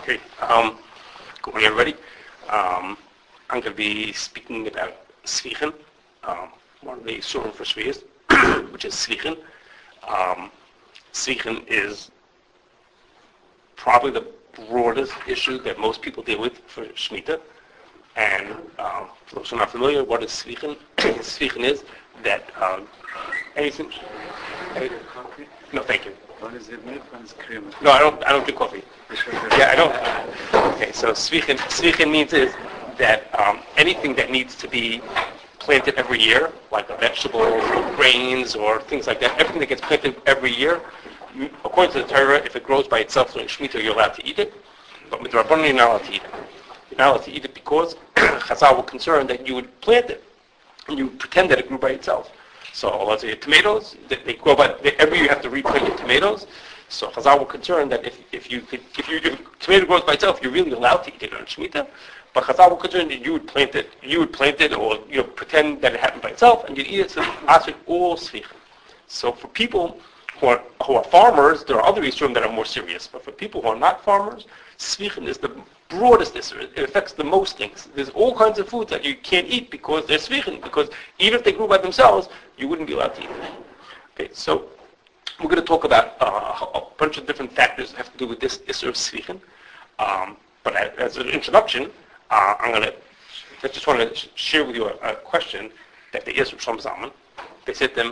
Okay. Good morning, everybody. I'm going to be speaking about Svichen, one of the Surim for Shvias, which is Svichen. Svichen is probably the broadest issue that most people deal with for Shemitah. And for those who are not familiar, what is Svichen? Svichen is that anything. No, thank you. What is it? Milk and cream? No, I don't do coffee. Yeah, I don't. Okay, so Svichen means is that anything that needs to be planted every year, like a vegetable or grains or things like that, everything that gets planted every year, according to the Torah, if it grows by itself during Shemitah, you're allowed to eat it. But with Rabbanan, you're not allowed to eat it. You're not allowed to eat it because Chazal were concerned that you would plant it and you would pretend that it grew by itself. So let's say tomatoes, they grow by every year you have to replant your tomatoes. So Chazal were concerned that if a tomato grows by itself, you're really allowed to eat it on Shemitah. But Chazal were concerned that you would plant it, or pretend that it happened by itself, and you'd eat it. So ask it all Svichen. So for people who are farmers, there are other Yisurim that are more serious. But for people who are not farmers, Svichen is the broadest Yisur. It affects the most things. There's all kinds of foods that you can't eat because they're Svichen, because even if they grew by themselves, you wouldn't be allowed to eat them. Okay, so we're going to talk about a bunch of different factors that have to do with this Yisur of Svichen. But as an introduction, I just want to share with you a question that they asked from Zalman. They said to them,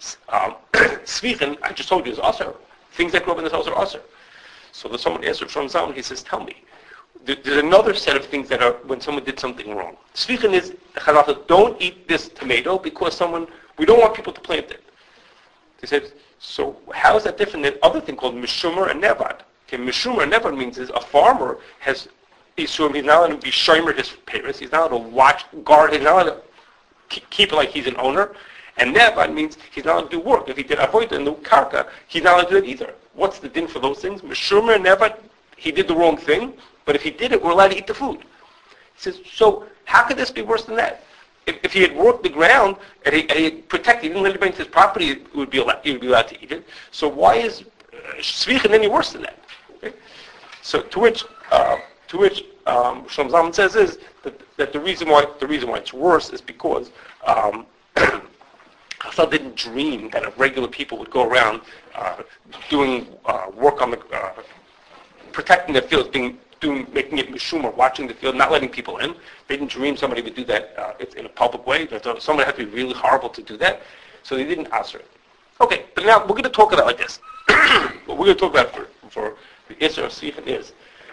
Svichen, I just told you, is Aser. Things that grow up in this house are Aser. So there's someone asked from Zalman, he says, tell me, there's another set of things that are when someone did something wrong. Svichen is, don't eat this tomato because we don't want people to plant it. They said, so how is that different than other thing called Mishumer and Nevad? Okay, Mishumer and Nevad means is a farmer has Yisurim, he's not allowed to be shomer his parents, he's not allowed to watch, guard, he's not allowed to keep it like he's an owner. And Nevad means he's not allowed to do work. If he did avoid in the karka, he's not allowed to do it either. What's the din for those things? Mishumer and Nevad, he did the wrong thing, but if he did it, we're allowed to eat the food. He says, so how could this be worse than that? If he had worked the ground and he protected, he didn't let anybody into his property, he would be allowed to eat it. So why is Svichen any worse than that? Okay? So to which Shlomo Zalman says is that the reason why it's worse is because Chazal didn't dream that regular people would go around doing work on the protecting their fields, making it mishumah, watching the field, not letting people in. They didn't dream somebody would do that in a public way. Somebody had to be really horrible to do that, so they didn't answer it. Okay, but now we're going to talk about it like this. What we're going to talk about for the Yisur of Svichen is,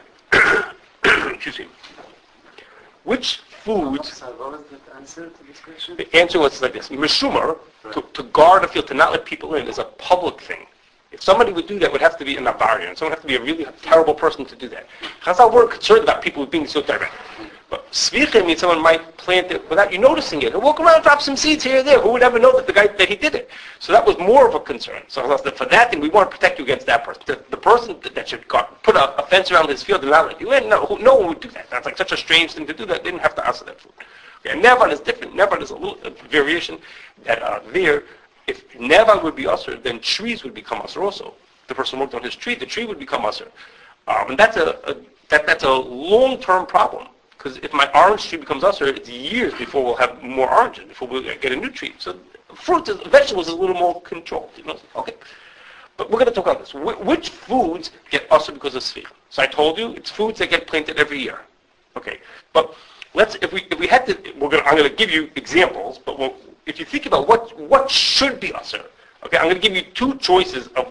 excuse me, which foods. What was the answer to this question? The answer was like this: Mishumer, to guard a field, to not let people in, is a public thing. If somebody would do that, it would have to be an Avarian. Someone would have to be a really terrible person to do that. Chazal weren't concerned about people being so direct. But Svichen means someone might plant it without you noticing it. He'll walk around, drop some seeds here or there. Who would ever know that he did it? So that was more of a concern. So Chazal said, for that thing, we want to protect you against that person. The person that should put a fence around his field and not let you in, no one would do that. That's like such a strange thing to do that. They didn't have to answer that food. Okay, and Nevan is different. Nevan is a variation that if Nevan would be usher, then trees would become usher also. The person worked on his tree, the tree would become usher. And that's a long-term problem. Because if my orange tree becomes usher, it's years before we'll have more oranges, before we'll get a new tree. So vegetables is a little more controlled. Okay. But we're going to talk about this. Which foods get usher because of Svichen? So I told you, it's foods that get planted every year. Okay. But if we had to, I'm going to give you examples, but if you think about what should be usher, okay, I'm going to give you two choices of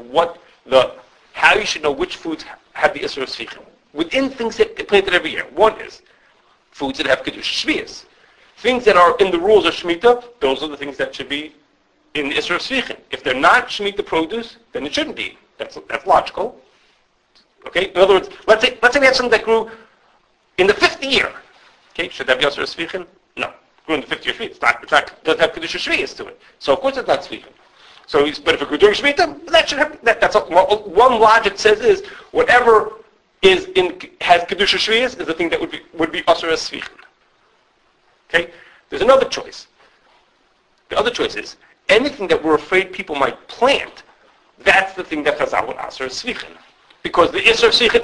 how you should know which foods have the Yisur of Svichen. Within things that get planted every year, one is foods that have Kedusha Shvius. Things that are in the rules of Shemitah, those are the things that should be in the Yisur of Svichen. If they're not Shemitah produce, then it shouldn't be. That's logical. Okay? In other words, let's say we have something that grew in the 50th year. Okay, should that be Yisur of Svichen? No. Grew in the 50th year. It doesn't have Kedusha Shvius to it. So of course it's not Svichen. But if it grew during Shemitah, that should have. That's one logic says is whatever has Kedusha Shvius is the thing that would be Asur as Svichen. Okay? There's another choice. The other choice is anything that we're afraid people might plant, that's the thing that Chazal would Asur as Svichen. Because the Isser Svichen is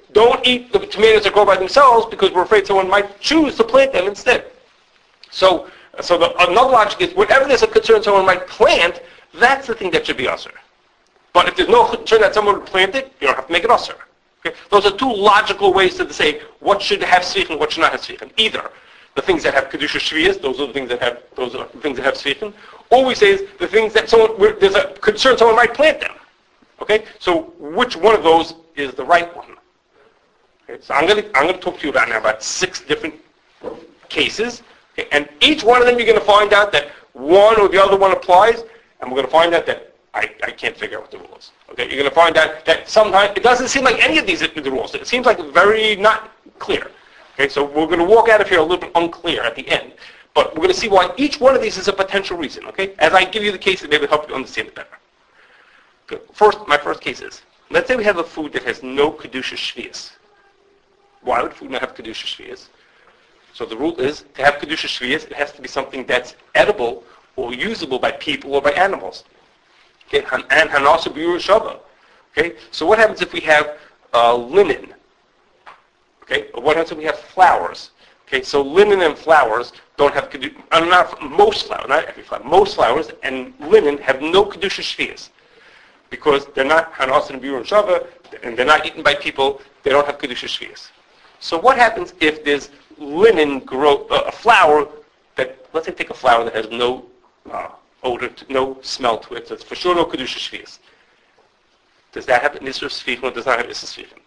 don't eat the tomatoes that grow by themselves because we're afraid someone might choose to plant them instead. So another logic is whatever there's a concern someone might plant, that's the thing that should be usher. But if there's no concern that someone would plant it, you don't have to make it usher. Okay? Those are two logical ways to say what should have svichen and what should not have svichen. Either the things that have kedusha shviyas, those are the things that have svichen, or we say is the things that there's a concern someone might plant them. Okay, so which one of those is the right one? Okay, so I'm going to talk to you right now about 6 different cases, okay, and each one of them you're going to find out that one or the other one applies, and we're going to find out that I can't figure out what the rule is. Okay, you're going to find out that sometimes it doesn't seem like any of these are the rules. It seems like very not clear. Okay, so we're going to walk out of here a little bit unclear at the end, but we're going to see why each one of these is a potential reason. Okay, as I give you the case, it may help you understand it better. Okay. My first case is, let's say we have a food that has no kedusha shviyas. Why would food not have kedusha shviyas? So the rule is, to have kedusha shviyas, it has to be something that's edible or usable by people or by animals. Okay, and hanasa b'yur shava. Okay, so what happens if we have linen? Okay, what happens if we have flowers? Okay, so linen and flowers don't have kedusha. Most flowers, not every flower. Most flowers and linen have no kedusha shviyas because they're not hanasa and b'yur shava, and they're not eaten by people. They don't have kedusha shviyas. So what happens if there's linen a flower that, let's say, take a flower that has no odor, no smell to it, so it's for sure no kedusha shviyas. Does that have an isur svichon or does not have isur svichon?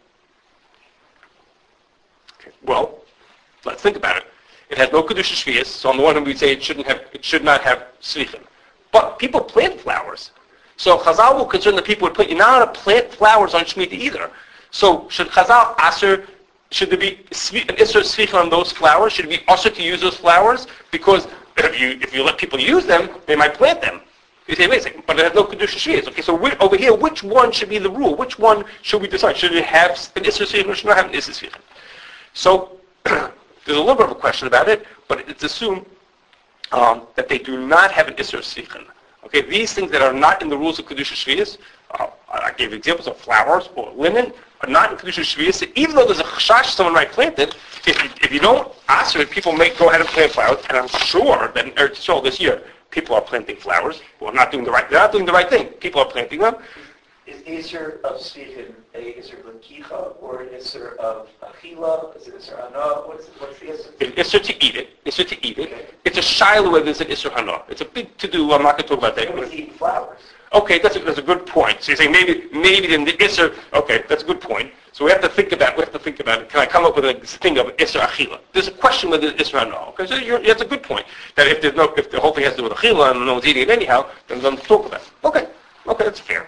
Okay. Well, let's think about it. It has no kedusha shviyas, so on the one hand we say it should not have svichon. But people plant flowers, so Chazal will concern the people would plant. You're not allowed to plant flowers on Shemitah either. So should Chazal aser? Should there be an isur svichon on those flowers? Should it be aser to use those flowers? Because if you let people use them, they might plant them. You say, wait a second, but it has no kedusha shviyas. Okay, so over here, which one should be the rule? Which one should we decide? Should it have an isur svichon or should it not have an isur svichon? So there's a little bit of a question about it, but it's assumed that they do not have an isur svichon. Okay, these things that are not in the rules of kedusha shviyas, I gave examples of flowers or linen, are not in kedusha shviyas. Even though there's a chashash someone might plant it, if you don't ask it, people may go ahead and plant flowers. And I'm sure that in Eretz Yisrael this year, people are planting flowers. Well, they're not doing the right thing. People are planting them. Is Isser of Svichon a Isser of Lekicha or an Isser of Achila? Is it Isser Hana? What's the Isser? It's Isser to eat it. Isser to eat it. Okay. It's a shiloh whether it's an Isser Hana. It's a big to-do. I'm not going to talk about that. Nobody's eating flowers. Okay, that's a good point. So you're saying maybe then the Isser, okay, that's a good point. So we have to think about it. Can I come up with a thing of Isser Achila? There's a question whether it's Isser Hana. Okay, so that's a good point. That if the whole thing has to do with Achila and no one's eating it anyhow, then let's talk about it. Okay, that's fair.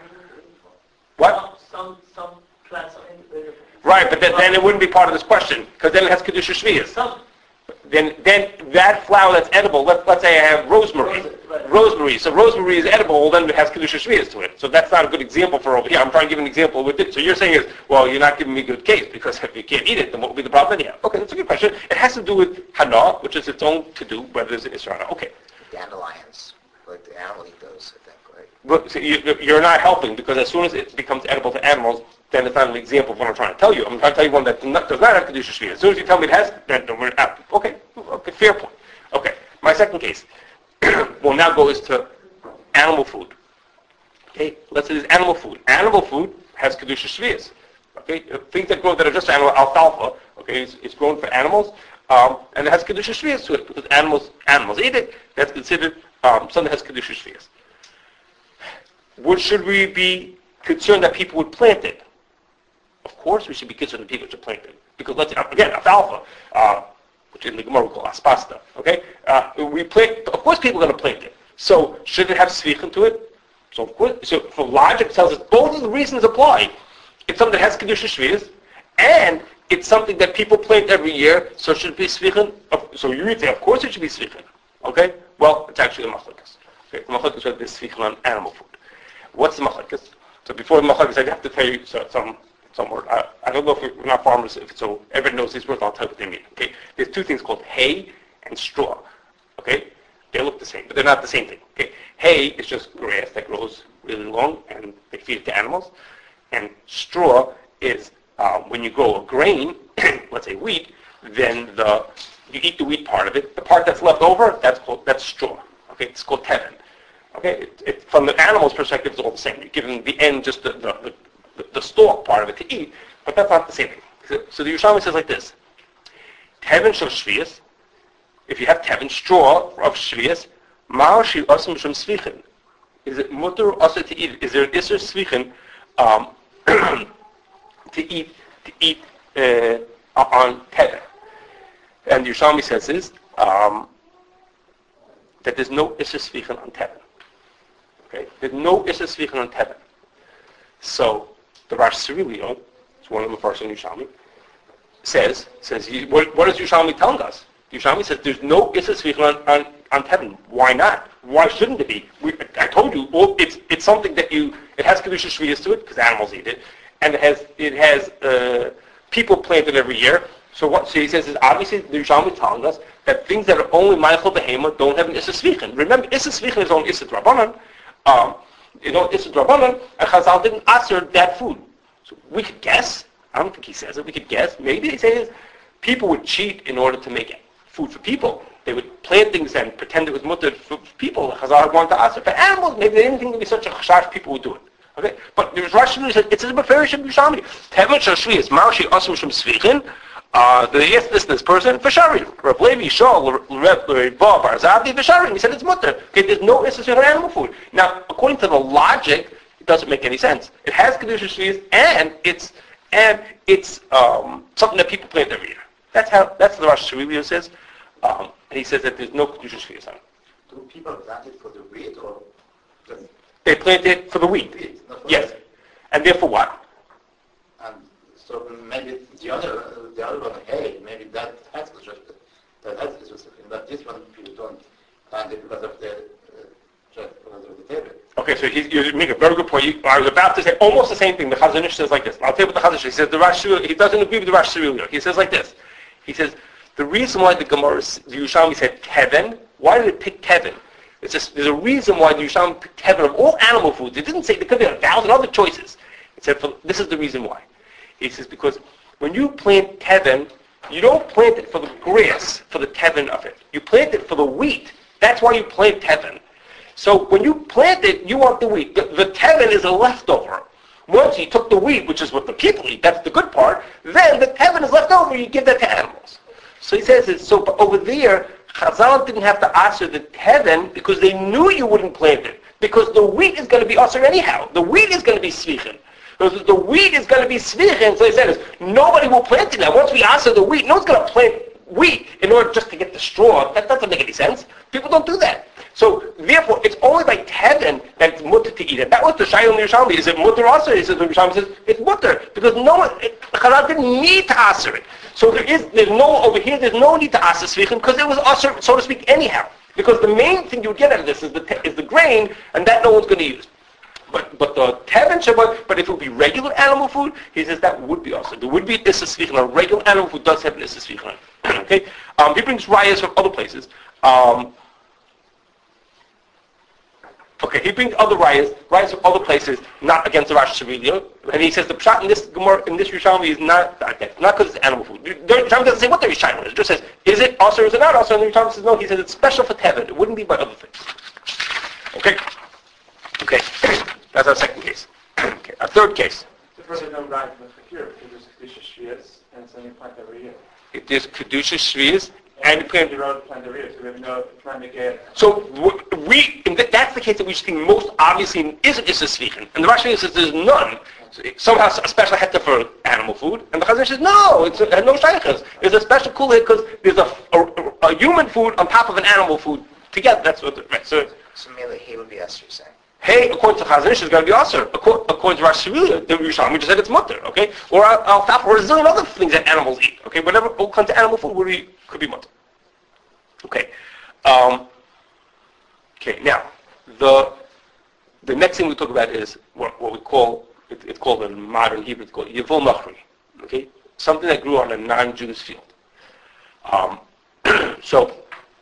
What? Some plants are individual. Right, but then it wouldn't be part of this question, because then it has kedusha shviyas. Then that flower that's edible, let's say I have rosemary. Right. Rosemary. So rosemary is edible, well, then it has kedusha shviyas to it. So that's not a good example for over here. I'm trying to give an example with it. So you're saying is, well, you're not giving me a good case, because if you can't eat it, then what would be the problem anyhow? Okay, that's a good question. It has to do with hana, which is its own to-do, whether there's an isra hana. Okay. Dandelions, like the animal eat those, I think, right? But so you're not helping, because as soon as it becomes edible to animals, then it's not an example of what I'm trying to tell you. I'm trying to tell you one that does not have kedusha shviyas. As soon as you tell me it has, then we're out. Okay, fair point. Okay, my second case will now go is to animal food. Okay, let's say there's animal food. Animal food has kedusha shviyas. Okay, things that grow that are just animal, alfalfa. Okay, it's grown for animals, and it has kedusha shviyas to it because animals eat it. That's considered something that has kedusha shviyas. Should we be concerned that people would plant it? Of course we should be concerned that people should plant it. Because again, alfalfa, which in the Gemara we call aspasta, okay? Of course people are going to plant it. So should it have svichon to it? So of course, so for logic tells us both of the reasons apply. It's something that has kedusha shviyas, and it's something that people plant every year, so should it be svichon? So you would say, of course it should be svichon. Okay? Well, it's actually a machlokes. Okay, the machlokes is whether there's svichon on animal food. What's the machlokes? So before the machlokes, I have to tell you some word. I don't know if we're not farmers, so everyone knows these words. I'll tell you what they mean. Okay, there's two things called hay and straw. Okay, they look the same, but they're not the same thing. Okay, hay is just grass that grows really long, and they feed it to animals. And straw is when you grow a grain, let's say wheat, then you eat the wheat part of it. The part that's left over, that's straw. Okay, it's called teven. Okay, from the animal's perspective, it's all the same. You give them the end, just the stalk part of it to eat, but that's not the same thing. So the Yerushalmi says like this: teven shel shvius. If you have teven, straw of shvius, ma'al shi osem shem svichin. Is it mutter or also to eat? Is there an isser svichin to eat on teven? And Yerushalmi says is that there's no isser svichin on teven. Okay, there's no isser svichin on teven. So the Rosh Sirilio, it's one of the first in Yerushalmi, says what is Yerushalmi telling us? Yerushalmi says there's no isser svichin on teven. Why not? Why shouldn't it be? I told you, it's something that it has kedusha shviyas to it because animals eat it, and it has people plant it every year. So what? So he says is obviously the Yerushalmi telling us that things that are only ma'achal behema don't have an issa svichin. Remember, issa svichin is on issa drabanan. Issa drabanan, and Chazal didn't answer that food. So we could guess. I don't think he says it. We could guess. Maybe he says people would cheat in order to make food for people. They would plant things and pretend it was mutter for people. Chazal wanted to answer. For animals, maybe they didn't think it would be such a chashash people would do it. Okay, but there's Rosh Hashanah. It says a beferish of Yerushalmi. Teven shel shviyas ma'ashi asum shem svichin. They asked this person for Sharim. Rav Levi Shol Rav Bar Zavi for Sharim. He said it's mutter. Okay, there's no instance of animal food. Now, according to the logic, it doesn't make any sense. It has kedusha shviyas and it's something that people plant every year. That's what the Rosh Hashanah says. And he says that there's no kedusha shviyas on it. Do people plant it for the wheat or? They plant it for the wheat. Yes. And therefore what? And so maybe the other one, hey, maybe that has kedusha, but this one people don't plant it because of the table. Okay, so you make a very good point. I was about to say almost the same thing. The Chazon Ish says like this. I'll tell you what the Chazon Ish says. He says he doesn't agree with the Rosh Hashanah. He says like this. He says the reason why the Yerushalmi said teven. Why did it pick teven? There's a reason why the Yerushalmi picked teven of all animal foods. It didn't say there could be 1,000 other choices. It said this is the reason why. He says because when you plant teven, you don't plant it for the grass, for the teven of it. You plant it for the wheat. That's why you plant teven. So when you plant it, you want the wheat. The teven is a leftover. Once you took the wheat, which is what the people eat, that's the good part, then the teven is left over, you give that to animals. So he says, so over there, Chazal didn't have to answer the teven because they knew you wouldn't plant it. Because the wheat is going to be usher anyhow. The wheat is going to be svichin. Because the wheat is going to be svichin, so he said, nobody will plant it now. Once we answer the wheat, no one's going to plant wheat in order just to get the straw. That doesn't make any sense. People don't do that. So therefore, it's only by teven that it's mutter to eat it. That was the Shayim Yerushalmi. Is it mutter also? He says the Yerushalmi says it's mutter because Chazal didn't need to answer it. So there's no need to answer svichin because it was usher, so to speak, anyhow. Because the main thing you would get out of this is the grain, and that no one's going to use. But the teven shabbat, but if it would be regular animal food, he says that would be also. There would be issa svichin. A regular animal food does have an issa svichin. Okay, he brings rayas from other places. Okay, he brings other rayas from other places, not against the Rosh Hashanah. And he says the pshat in this Gemara, in this Yerushalmi is not because it's animal food. The Yerushalmi doesn't say what the Yerushalmi is. It just says, is it also or is it not also? And the Yerushalmi says no. He says it's special for teven. It wouldn't be by other things. Okay. That's our second case. Okay, our third case. The further down right with here, it is kedusha shviyas, and it's only plant every year. It is kedusha shviyas. And plant every year, so we have no trying to get. So that's the case that we just think most obviously isn't issa svichin. And the Rosh Hashanah says there's none. So somehow a special heta for animal food. And the Chazon says no, it has no shaykhs. There's a special kula because there's a human food on top of an animal food together. That's what. Right. So merely he would be usher, saying. Hey, according to Chazon Ish, is going to be usher. According to Rosh Hashanah, the Yerushalmi just said it's mutter, okay? Or alfalfa, or a zillion other things that animals eat, okay? Whatever all comes to animal food could be mutter. Okay. Now the next thing we talk about is what we call it's called in modern Hebrew. It's called Yevul Machri. Okay, something that grew on a non-Jewish field. So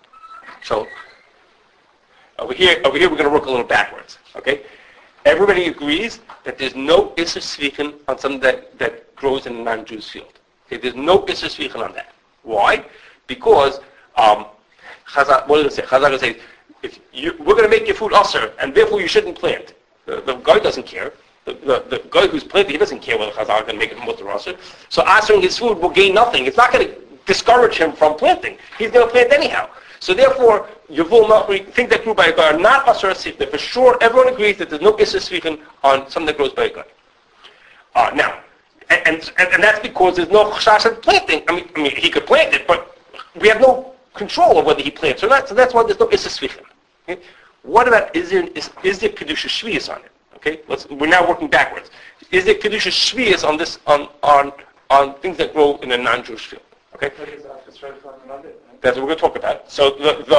over here we're going to work a little backwards. Okay, everybody agrees that there's no Issa Svichin on something that grows in a non-Jew's field. Okay, there's no Isser Svichen on that. Why? Because Chazal, what did it say? Chazal says, we're going to make your food usher, and therefore you shouldn't plant. The guy doesn't care. The guy who's planting, he doesn't care whether Chazal is going to make it mutter or usher. So ushering his food will gain nothing. It's not going to discourage him from planting. He's going to plant anyhow. So therefore, Yavul Machri, things that grew by a guy are not usher asif. For sure, everyone agrees that there's no Isser Svichen on something that grows by a guy. Now, and that's because there's no chashash of planting. I mean, he could plant it, but we have no control of whether he plants or not. So that's why there's no Isser Svichen. Okay? What about is there kedusha shvius on it? Okay, we're now working backwards. Is there kedusha shvius on this on things that grow in a non-Jewish field? Okay, that's what we're going to talk about. So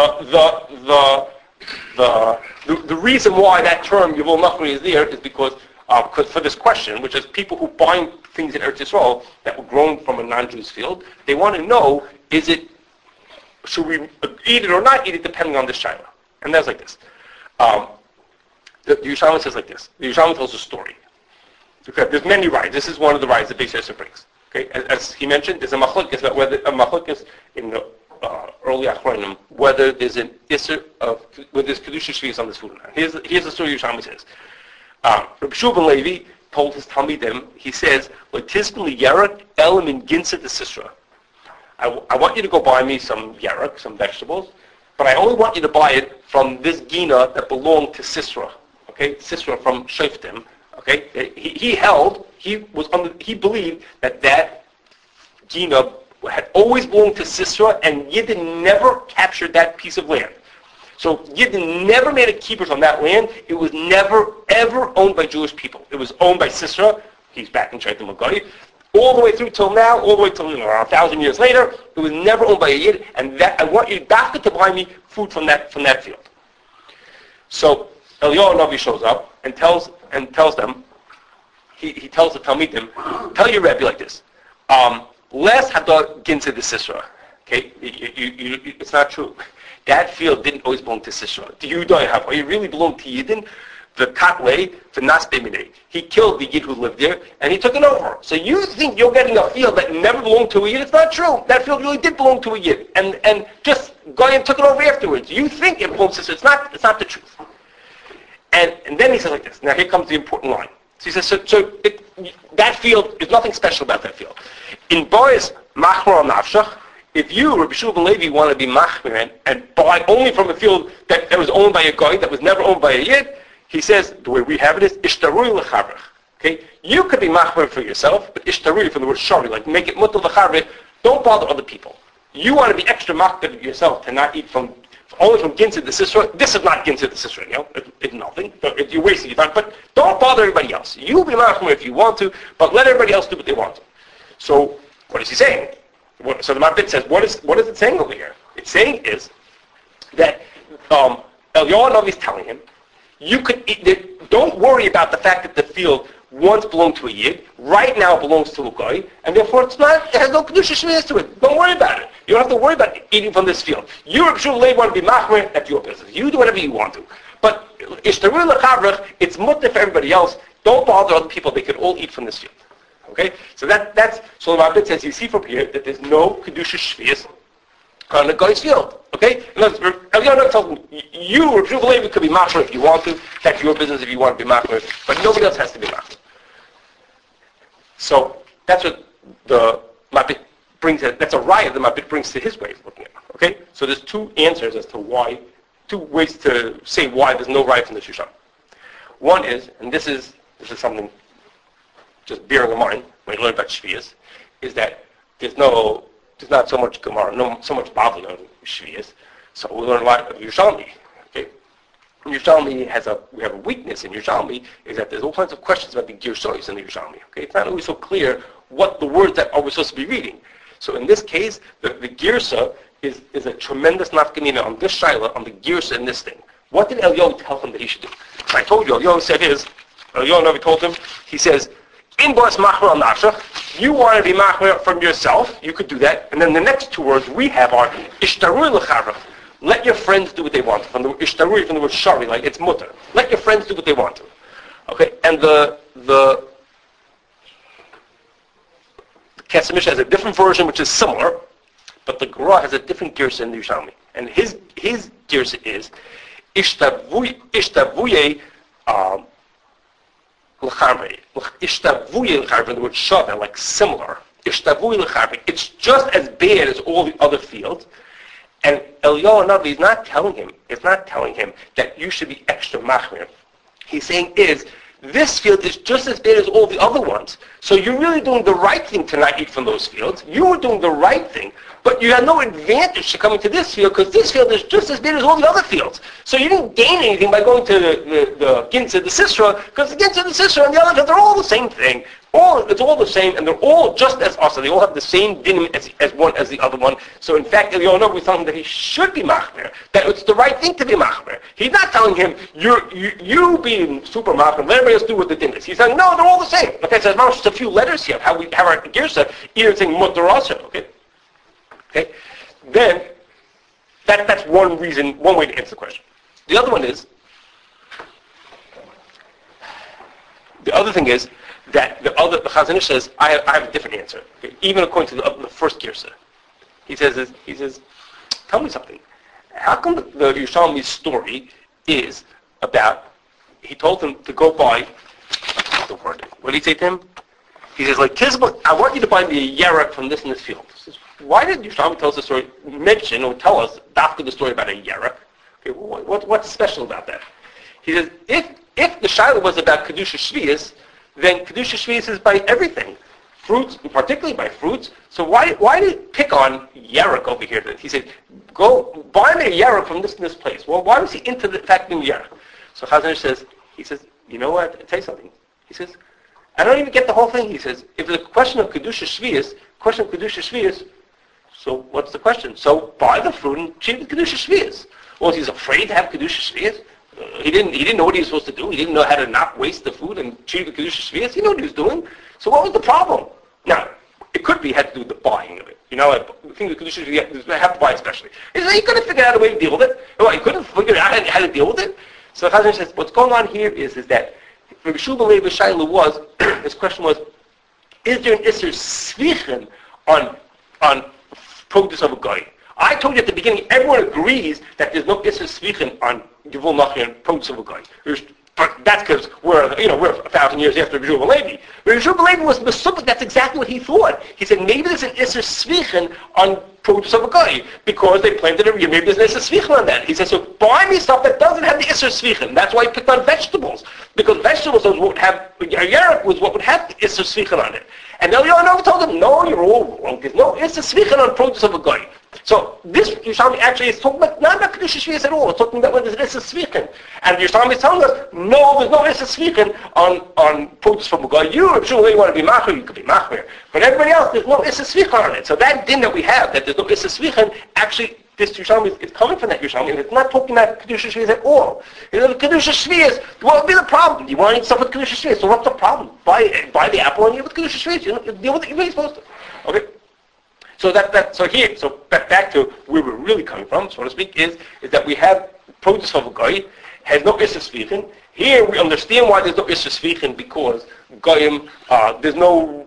the reason why that term Yavul Machri is there is because for this question, which is people who buy things in Eretz Yisrael that were grown from a non-Jewish field, they want to know, should we eat it or not eat it depending on the shaila. And that's like this. The Yerushalmi says like this. The Yerushalmi tells a story. Okay, there's many rides. This is one of the rides that Beis Yosef brings. Okay, as he mentioned, there's a machlokes about whether a machlokes in the early Achronim whether there's an isser of whether there's kedusha shvius on this food or not. Here's the story Yerushalmi says. Rabbi Shua ben Levi told his talmidim. He says, "L'tizbin liyarak elam in ginsa de sisra." I want you to go buy me some yarak, some vegetables, but I only want you to buy it from this gina that belonged to Sisra. Okay, Sisra from Shoftim. Okay, he believed that gina had always belonged to Sisra, and Yidden never captured that piece of land. So Yidden never made a keepers on that land. It was never ever owned by Jewish people. It was owned by Sisra. He's back in Shaitim Magai. All the way through till now, all the way till 1,000 years later, it was never owned by a Yid, and that I want you to buy me food from that field. So Eliyahu Navi shows up and tells them, he tells the Talmidim, tell your Rebbe like this, Les hadar ginsa de Sisra. Okay, it's not true. That field didn't always belong to Sisra. Do you have? Or you really belong to Yidden? The Katlei, the Nasbemine. He killed the Yid who lived there, and he took it over. So you think you're getting a field that never belonged to a Yid? It's not true. That field really did belong to a Yid, and just Goyim took it over afterwards. You think it belongs to Sisra. It's not the truth. And then he says like this. Now here comes the important line. So he says, that field, there's nothing special about that field. In Boaz Machmar Nafshach, if you, Rabbi Shua ben Levi, want to be Machmir and buy only from a field that was owned by a guy, that was never owned by a Yid, he says, the way we have it is, Ishtarui l'chavrach. Okay? You could be Machmir for yourself, but Ishtarui from the word shari, like make it mutal l'chavrach, don't bother other people. You want to be extra Machmir yourself to not eat only from Ginsa to Sisra. This is not Ginsa to Sisra, it's nothing. You're wasting your time. But don't bother everybody else. You be Machmir if you want to, but let everybody else do what they want to. So, what is he saying? So the Marbit says, what is it saying over here? It's saying is that Eliyahu Navi is telling him, you could eat, don't worry about the fact that the field once belonged to a Yid, right now belongs to a Goy, and therefore it has no Kedusha Shmiras to it. Don't worry about it. You don't have to worry about eating from this field. You, Rabbi Shua want to be Machmer, that's your business. You do whatever you want to. But Ishtarui l'chavrach, it's mutter for everybody else. Don't bother other people. They could all eat from this field. Okay? So so the Rabbit says, you see from here that there's no Kedusha Shmiras on the Goy's field. Okay? In other words, Eliyahu tells him, you, Rabbi Shua could be Machmer if you want to. That's your business if you want to be Machmer. But nobody else has to be Machmer. So that's what the Mabit brings. That's a riot the Mabit brings to his way of looking at it. Okay, so there's two answers as to why, two ways to say why there's no riot from the Shushan. One is, and this is something just bearing in mind when you learn about Shvias, is that there's not so much Gemara, so much Bavli on Shvias. So we learn a lot of Yerushalmi. Okay, Yerushalmi we have a weakness in Yerushalmi is that there's all kinds of questions about the Girsois in the Yerushalmi. Okay, it's not always so clear what the words that are we supposed to be reading. So in this case, the Girsa is a tremendous nafkamina on this shaila, on the Girsa in this thing. What did Eliyahu tell him that he should do? I told you, Eliyahu Navi told him, he says, in Boas Machmer al Nafshach, you want to be Machmer from yourself, you could do that. And then the next two words we have are Ishtarui l'chavrach. Let your friends do what they want. From the Ishtarui, from the word shari, like it's mutter. Let your friends do what they want to. Okay, and the Kesef Mishnah has a different version which is similar, but the Gra has a different girsa in the Yerushalmi. And his girsa is Ishtavuye l'charvei. Ishtavuye l'charvei, the word shaveh, like similar. Ishtavuye l'charvei. It's just as bad as all the other fields. And Eliyahu Hanavi is not telling him that you should be extra machmir. He's saying this field is just as bad as all the other ones. So you're really doing the right thing to not eat from those fields. You were doing the right thing, but you had no advantage to coming to this field because this field is just as bad as all the other fields. So you didn't gain anything by going to the Ginza, the Sisra, because the Ginza, the Sisra, and the other fields, they're all the same thing. It's all the same, and they're all just as awesome. They all have the same dinim as one as the other one. So in fact, Eliyahu was telling him that he should be machmer, that it's the right thing to be machmer. He's not telling him you being super machmer, let everybody else do what the din is. He's saying no, they're all the same. Okay, so there's just a few letters here. How we have our girsa, either saying mutar also. Okay, then that's one reason, one way to answer the question. The other one is the other thing is that the Chazon Ish says, I have a different answer. Okay? Even according to the first girsa. He says, tell me something. How come the Yerushalmi's story is about, he told him to go buy, the word, what did he say to him? He says, like, Tizba, I want you to buy me a yerek from this and this field. He says, why did Yerushalmi tell us the story, mention or tell us after the story about a yerek? Okay, what's special about that? He says, if the Shiloh was about Kedusha Shvius, then Kedusha Shvius is by everything. Fruits, particularly by fruits. So why did he pick on Yerek over here? He said, go buy me a Yerek from this and this place. Well, why was he into the fact of Yerek? So Chazon says, you know what? I'll tell you something. He says, I don't even get the whole thing. He says, if it's a question of Kedusha Shvius, so what's the question? So buy the fruit and treat it with Kedusha Shvius. Well, he's afraid to have Kedusha Shvius. He didn't know what he was supposed to do. He didn't know how to not waste the food and treat the Kedusha Shvius. He knew what he was doing. So what was the problem? Now, it could be had to do with the buying of it. You know, the thing with Kedusha Shvius, you have to buy especially. He said, he couldn't figure out a way to deal with it. He couldn't figure out how to deal with it. So Chazon says, what's going on here is that Rabbi Shmuel Levi Shaila was, his question was, is there an Isser Svichen on produce of a guy? I told you at the beginning, everyone agrees that there's no Isser Svichen on Givul Nachri and produce of a guy. But that's because we're 1,000 years after Rabbi Shmuel Levi. Rabbi Shmuel Levi was Mesubik, that's exactly what he thought. He said, maybe there's an Isser Svichen on produce of a guy, because they planted it, maybe there's an Isser Svichen on that. He said, so buy me stuff that doesn't have the Isser Svichen. That's why he picked on vegetables, because vegetables would have, Yerek was what would have the Isser Svichen on it. And Eliyahu told him, no, you're all wrong. There's no Isser Svichen on produce of a guy. So this Yerushalmi actually is talking about, not about Kedusha Shvius at all. It's talking about when there's an Isser Svichen. And Yerushalmi is telling us, no, there's no Isser Svichen on produce from a guy. You want to be machmir, you could be machmir. But everybody else, there's no Isser Svichen on it. So that din that we have, that there's no Isser Svichen, actually, this Yerushalmi is coming from that Yerushalmi, and it's not talking about Kedusha Shvius at all. Kedusha Shvius, what would be the problem? You want to eat stuff with Kedusha Shvius, so what's the problem? Buy the apple and eat it with Kedusha Shvius. You deal with it, you're really supposed to. Okay? So back to where we're really coming from, so to speak, is that we have produce of a guy, has no Isser Svichen. Here we understand why there's no Isser Svichen, because Goyim, there's no,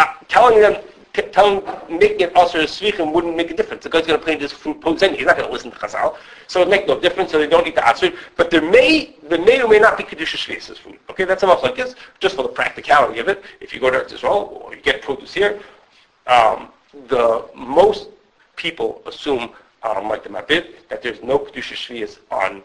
making it Asr Svichen wouldn't make a difference. The guy's going to plant this fruit produce anyway. He's not going to listen to Chazal. So it makes no difference, so they don't eat the Asr. But there may or may not be Kedusha Shvius food. Okay, that's enough like this, just for the practicality of it. If you go to Eretz Yisrael, or you get produce here, the most people assume, like the Mabit, that there's no Kedusha Shvius on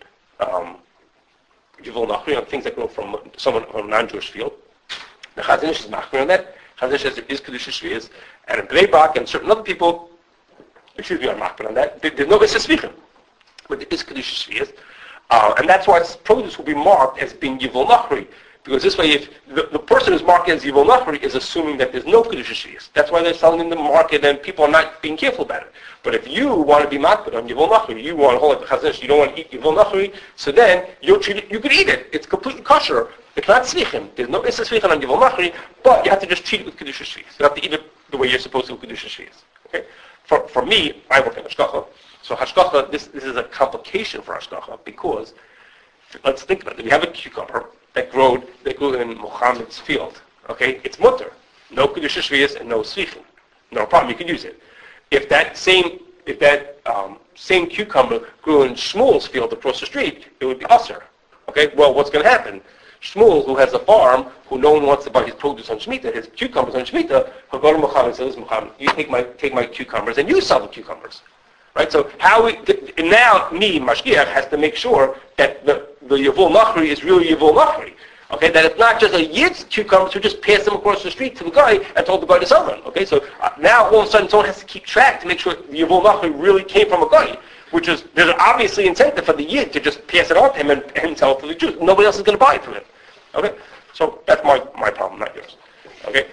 Givul Nachri, on things that grow from someone from a non-Jewish field. The Chazon Ish is machmir on that. Chazon Ish says there is Kedusha Shvius, and in Bnei Brak and certain other people, are machmir on that. There's no Isser Svichen, but there is Kedusha Shvius, and that's why produce will be marked as being Givul Nachri. Because this way, if the person who's marked as Yivul Nachri is assuming that there's no Kedusha Shvius. That's why they're selling in the market and people are not being careful about it. But if you want to be makbid on Yivul Nachri, you want to hold it Chazon Ish, you don't want to eat Yivul Nachri, so then you'll treat it, you could eat it. It's completely kosher. It's not Svichen. There's no Isser Svichen on Yivul Nachri, but you have to just treat it with Kedusha Shvius. You have to eat it the way you're supposed to with Kedusha Shvius. Okay? For me, I work in Hashgacha. So Hashgacha, this is a complication for Hashgacha, because let's think about it. We have a cucumber that grew in Muhammad's field. Okay, it's mutter, no Kedusha Shvius and no Svichen. no problem, you can use it. If that same cucumber grew in Shmuel's field across the street, it would be usher. Okay, well, what's going to happen? Shmuel, who has a farm, who no one wants to buy his produce on Shemitah, his cucumbers on Shemitah, he'll go to Muhammad and say, listen, Muhammad, you take my cucumbers and you sell the cucumbers. Right? So now Mashgiach has to make sure that the Yavul Nachri is really Yavul Nachri. Okay, that it's not just a Yid's cucumbers who just pass them across the street to the guy and told the guy to sell them. Okay, so now all of a sudden someone has to keep track to make sure the Yavul Nachri really came from a guy, which is, there's obviously incentive for the Yid to just pass it on to him and sell it to the Jews. Nobody else is going to buy it from him. Okay, so that's my problem, not yours. Okay.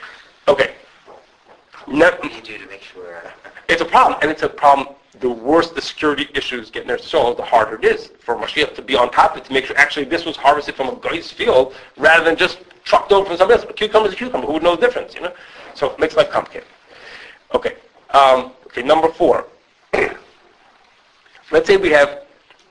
Now, What do you do to make sure? it's a problem, and it's a problem. The worse the security issues get in their soil, the harder it is for Mashiach to be on top of it, to make sure actually this was harvested from a guy's field rather than just trucked over from somebody else. A cucumber is a cucumber. Who would know the difference, So it makes life complicated. Okay. Number 4. Let's say we have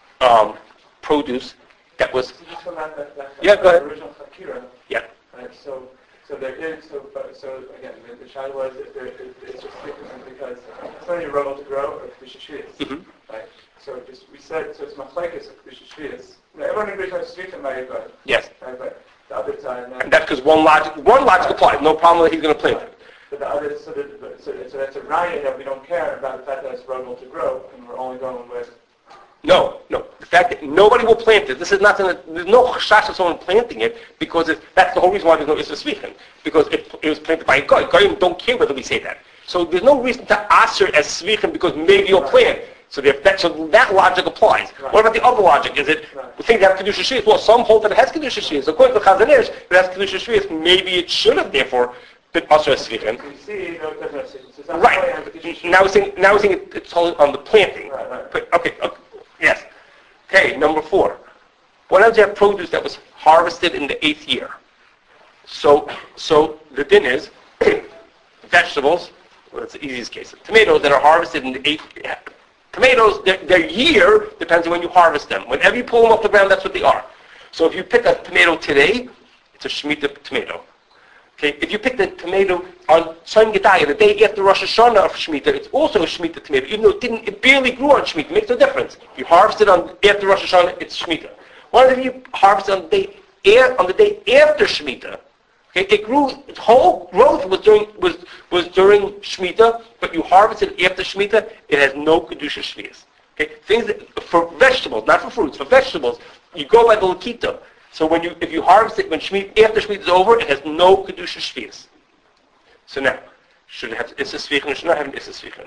produce that was... Just go back that Yeah, go ahead. original Hakira. Yeah. Right, so there is, so again, the shayla was, it's just because it's not even able to grow or Kedusha Shvius, Mhm. right? So we said, so it's machlekes of Kedusha Shvius. Everyone agrees on Shvius by God. Yes. Right, but the other side, And that's because one logic applies. No problem that he's going to plant it. but the other, so that's a raya that we don't care about the fact that it's able to grow, and we're only going with. No. The fact that nobody will plant it, there's no chashash of someone planting it, because that's the whole reason why there's no Issa Svichen. Because it was planted by a guy. Goyim don't care whether we say that. So there's no reason to aser as Svichen because maybe you'll plant. So that logic applies. Right. What about the other logic? Is it, we think that Kedusha Shvius? Well, some hold that it has Kedusha Shvius. According to Chazon Ish, it has Kedusha Shvius. Maybe it should have, therefore, been aser as Svichen. We see, no, it doesn't have Svichen. So it's not Right. only on Kedusha Now we're saying it's only on the planting. Right. Okay. Yes. Okay, number 4. What else you have produce that was harvested in the 8th year? So the din is vegetables. Well, that's the easiest case. Tomatoes that are harvested in the 8th. Tomatoes, their year depends on when you harvest them. Whenever you pull them off the ground, that's what they are. So if you pick a tomato today, it's a Shemitah tomato. Okay, if you pick the tomato on Son Gedaya, the day after Rosh Hashanah of Shemitah, it's also a Shemitah tomato, even though it barely grew on Shemitah. It makes no difference. If you harvest it after Rosh Hashanah, it's Shemitah. What if you harvest it on the day after Shemitah? Okay, its whole growth was during Shemitah, but you harvest it after Shemitah, it has no Kedusha Shvius. Okay, things that, for vegetables, not for fruits, for vegetables, you go by the Lakita. So if you harvest it after Shemitah is over, it has no Kedusha Shvius. So now, should it have Issa Svichen or should it not have an Issa Svichen?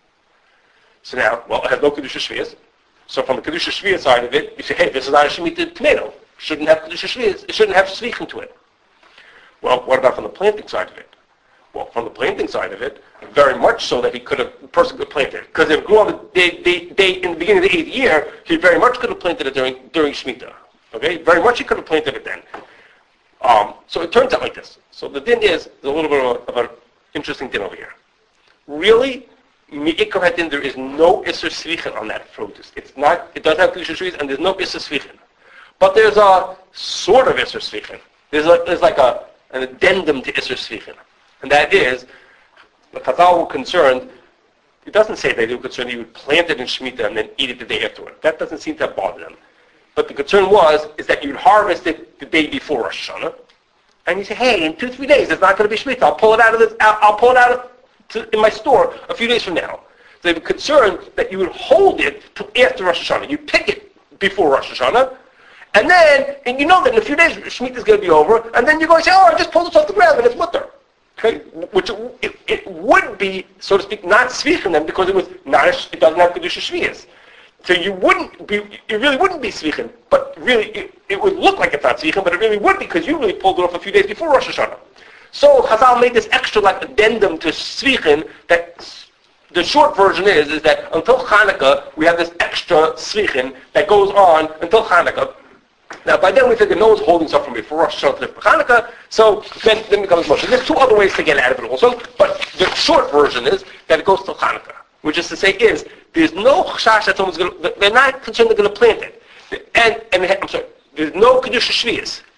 So now, it has no Kedusha Shvius. So from the Kedusha Shvius side of it, you say, hey, this is not a Shemitah tomato. Shouldn't have Kedusha Shvius. It shouldn't have Svichen to it. Well, what about from the planting side of it? Well, from the planting side of it, very much so that the person could plant it. Because if it grew on the day in the beginning of the 8th year, he very much could have planted it during Shemitah. Okay? Very much he could have planted it then. So it turns out like this. So the din is, there's a little bit of an interesting din over here. Really, mi'ikar hadin, there is no Isser Svichen on that produce. It doesn't have Kedusha Shvius, and there's no Isser Svichen. But there's a sort of Isser Svichen. There's like an addendum to Isser Svichen. And that is, the Chazal were concerned, it doesn't say they were concerned you would plant it in Shemitah and then eat it the day afterward. That doesn't seem to have bothered them. But the concern is that you'd harvest it the day before Rosh Hashanah, and you say, hey, in 2-3 days it's not going to be Shemitah. I'll pull it out in my store a few days from now. So they were concerned that you would hold it till after Rosh Hashanah. You pick it before Rosh Hashanah, and you know that in a few days Shemitah is going to be over, and then you're going to say, oh, I just pulled this off the ground and it's mutter. Okay, which it would be, so to speak, not Svichen then because it doesn't have Kedusha Shvius. So it really wouldn't be Svichen, but really it would look like it's not Svichen, but it really would be because you really pulled it off a few days before Rosh Hashanah. So Chazal made this extra addendum to Svichen that the short version is that until Hanukkah we have this extra Svichen that goes on until Hanukkah. Now, by then we figure no one's holding stuff from before Rosh Hashanah to Hanukkah, so then it becomes Moshe. There's 2 other ways to get out of it also, but the short version is that it goes till Hanukkah, which is to say there's no chash that someone's they're not concerned they're going to plant it. And I'm sorry, there's no Kedusha Shvius.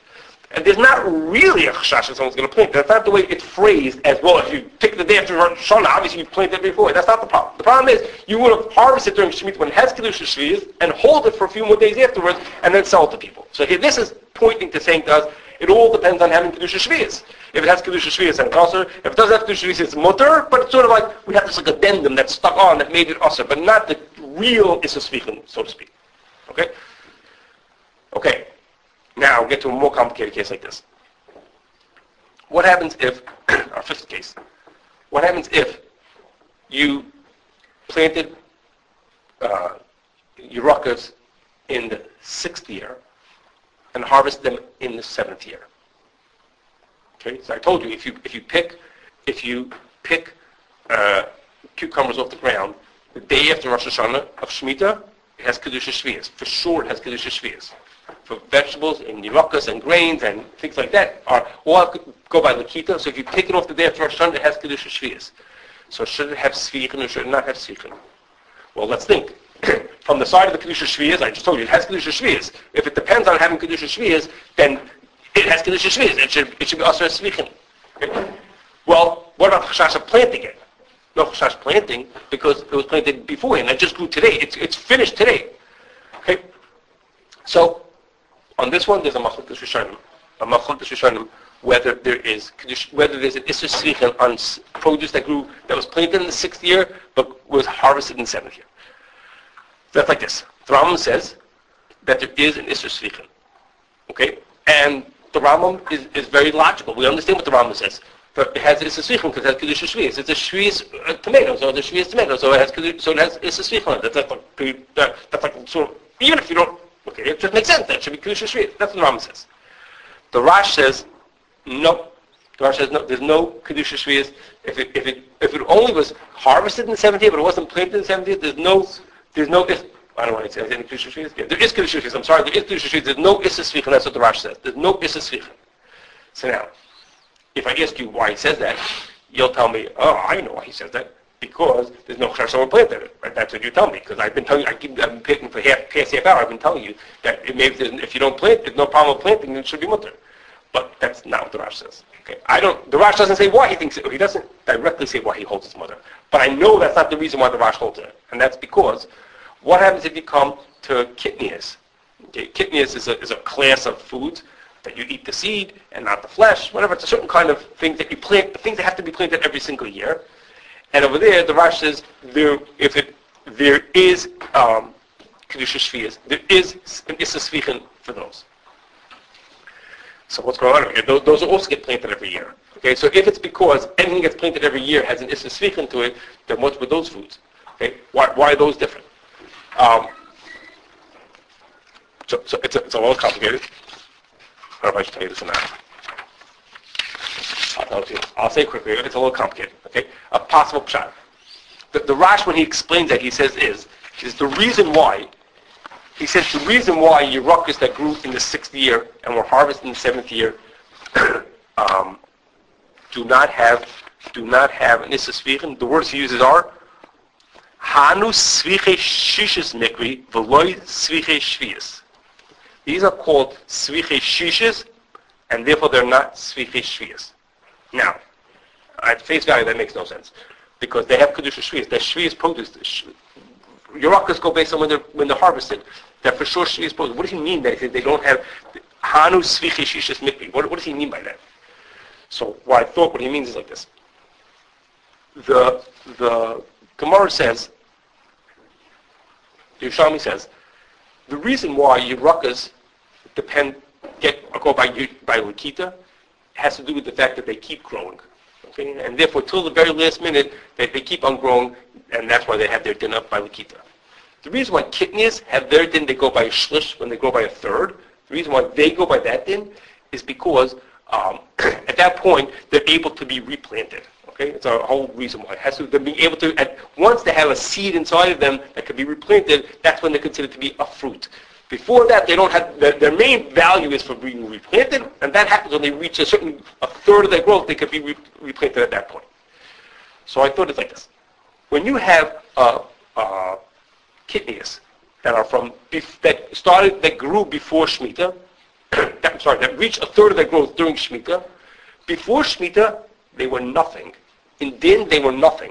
And there's not really a chashash that someone's going to plant. That's not the way it's phrased as well. If you pick the day after Rosh Hashanah, obviously you planted it before. That's not the problem. The problem is you would have harvested during Shemitah when it has Kiddush Shvius and hold it for a few more days afterwards and then sell it to people. So here this is pointing to saying to us, it all depends on having Kiddush Shvius. If it has Kiddush Shvius and it's usher, if it doesn't have Kiddush Shvius, it's mutter, but it's sort of like we have this like addendum that's stuck on that made it usher, but not the real Issa Svichen, so to speak. Okay? Okay. Now we'll get to a more complicated case like this. What happens if, our fifth case, what happens if you planted Yerukas in the 6th year and harvest them in the 7th year? Okay, so I told you if you pick cucumbers off the ground the day after Rosh Hashanah of Shemitah, it has Kedusha Shvius. For sure it has Kedusha Shvius. For vegetables and Yerukas and grains and things like that are all go by Lakita. So if you pick it off the day after Rosh Hashanah, it has Kedusha Shvius. So should it have Svichen or should it not have Svichen? Well, let's think. From the side of the Kedusha Shvius, I just told you it has Kedusha Shvius. If it depends on having Kedusha Shvius, then it has Kedusha Shvius. It should be also Svichen. Okay? Well, what about Chashash of planting it? No Chashash planting because it was planted beforehand. It just grew today. It's finished today. Okay? So, on this one, there's a Machlokes Rishonim, whether there's an Issa Svichen on produce that was planted in the 6th year, but was harvested in the 7th year. That's like this. The Rambam says that there is an Issa Svichen. Okay? And the Rambam is very logical. We understand what the Rambam says. But it has Issa Svichen because it has Kedusha Shvius. It's a Shvius tomato, so it's a Shvius tomato, so it has Issa Svichen. That's like sort of, even if you don't, okay, it just makes sense. That should be Kedusha Shvius. That's what the Rambam says. The Rash says no. The Rash says no. There's no Kedusha Shvius. If it only was harvested in the 7th year, but it wasn't planted in the 7th year, there's no. I don't want to say any Kedusha Shvius. Yeah, there is Kedusha Shvius. I'm sorry, there is Kedusha Shvius. There's no Issa Svichen. That's what the Rash says. There's no Issa Svichen. So now, if I ask you why he says that, you'll tell me, oh, I know why he says that. Because there's no chashash or planted it. Right? That's what you tell me. Because I've been telling you, I've been picking for past half hour, I've been telling you that if you don't plant, there's no problem with planting, then it should be mutter. But that's not what the Rash says. Okay? The Rash doesn't say why he thinks it, or he doesn't directly say why he holds his mutter. But I know that's not the reason why the Rash holds it. And that's because what happens if you come to kitnias? Okay? Kitnias is a class of foods that you eat the seed and not the flesh, whatever. It's a certain kind of things that you plant, the things that have to be planted every single year. And over there, the Rash says there is Kedusha Shvius, there is an Issa Svichen for those. So what's going on over here? Those also get planted every year. Okay, so if it's because anything gets planted every year has an Issa Svichen to it, then what's with those foods? Okay, why are those different? So it's a little complicated. I don't know if I should tell you this or not. I'll tell it to you. I'll say it quickly. It's a little complicated. Okay? A possible pshat. The Rash, when he explains that, he says is the reason why. He says the reason why Yerukas that grew in the 6th year and were harvested in the 7th year do not have an Issa Svichen. The words he uses are Hanu Sviche Shishis Mikri V'loi Sviche Shvius. These are called Sviche Shishis, and therefore they're not Sviche Shvius. Now, at face value, that makes no sense. Because they have Kedusha Shvius. They're Shvius produce. Yerukas go based on when they're harvested. They're for sure Shvius produce. What does he mean that they don't have Hanu Sviche Shishis Mikri? What does he mean by that? So what he means is like this. The Gemara says, the Yerushalmi says, the reason why Yerukas go by Lakita has to do with the fact that they keep growing. Okay? And therefore, till the very last minute, they keep on growing, and that's why they have their din up by Lakita. The reason why kitnias have their din, they go by a shlish when they grow by a third. The reason why they go by that din is because at that point, they're able to be replanted. Okay? It's a whole reason why. It has to do with them being able to, once they have a seed inside of them that can be replanted, that's when they're considered to be a fruit. Before that, they don't have, their main value is for being replanted, and that happens when they reach a third of their growth, they can be replanted at that point. So I thought it's like this. When you have kitnias that grew before Shemitah, that reach a third of their growth during Shemitah. Before Shemitah, they were nothing. In Din, they were nothing.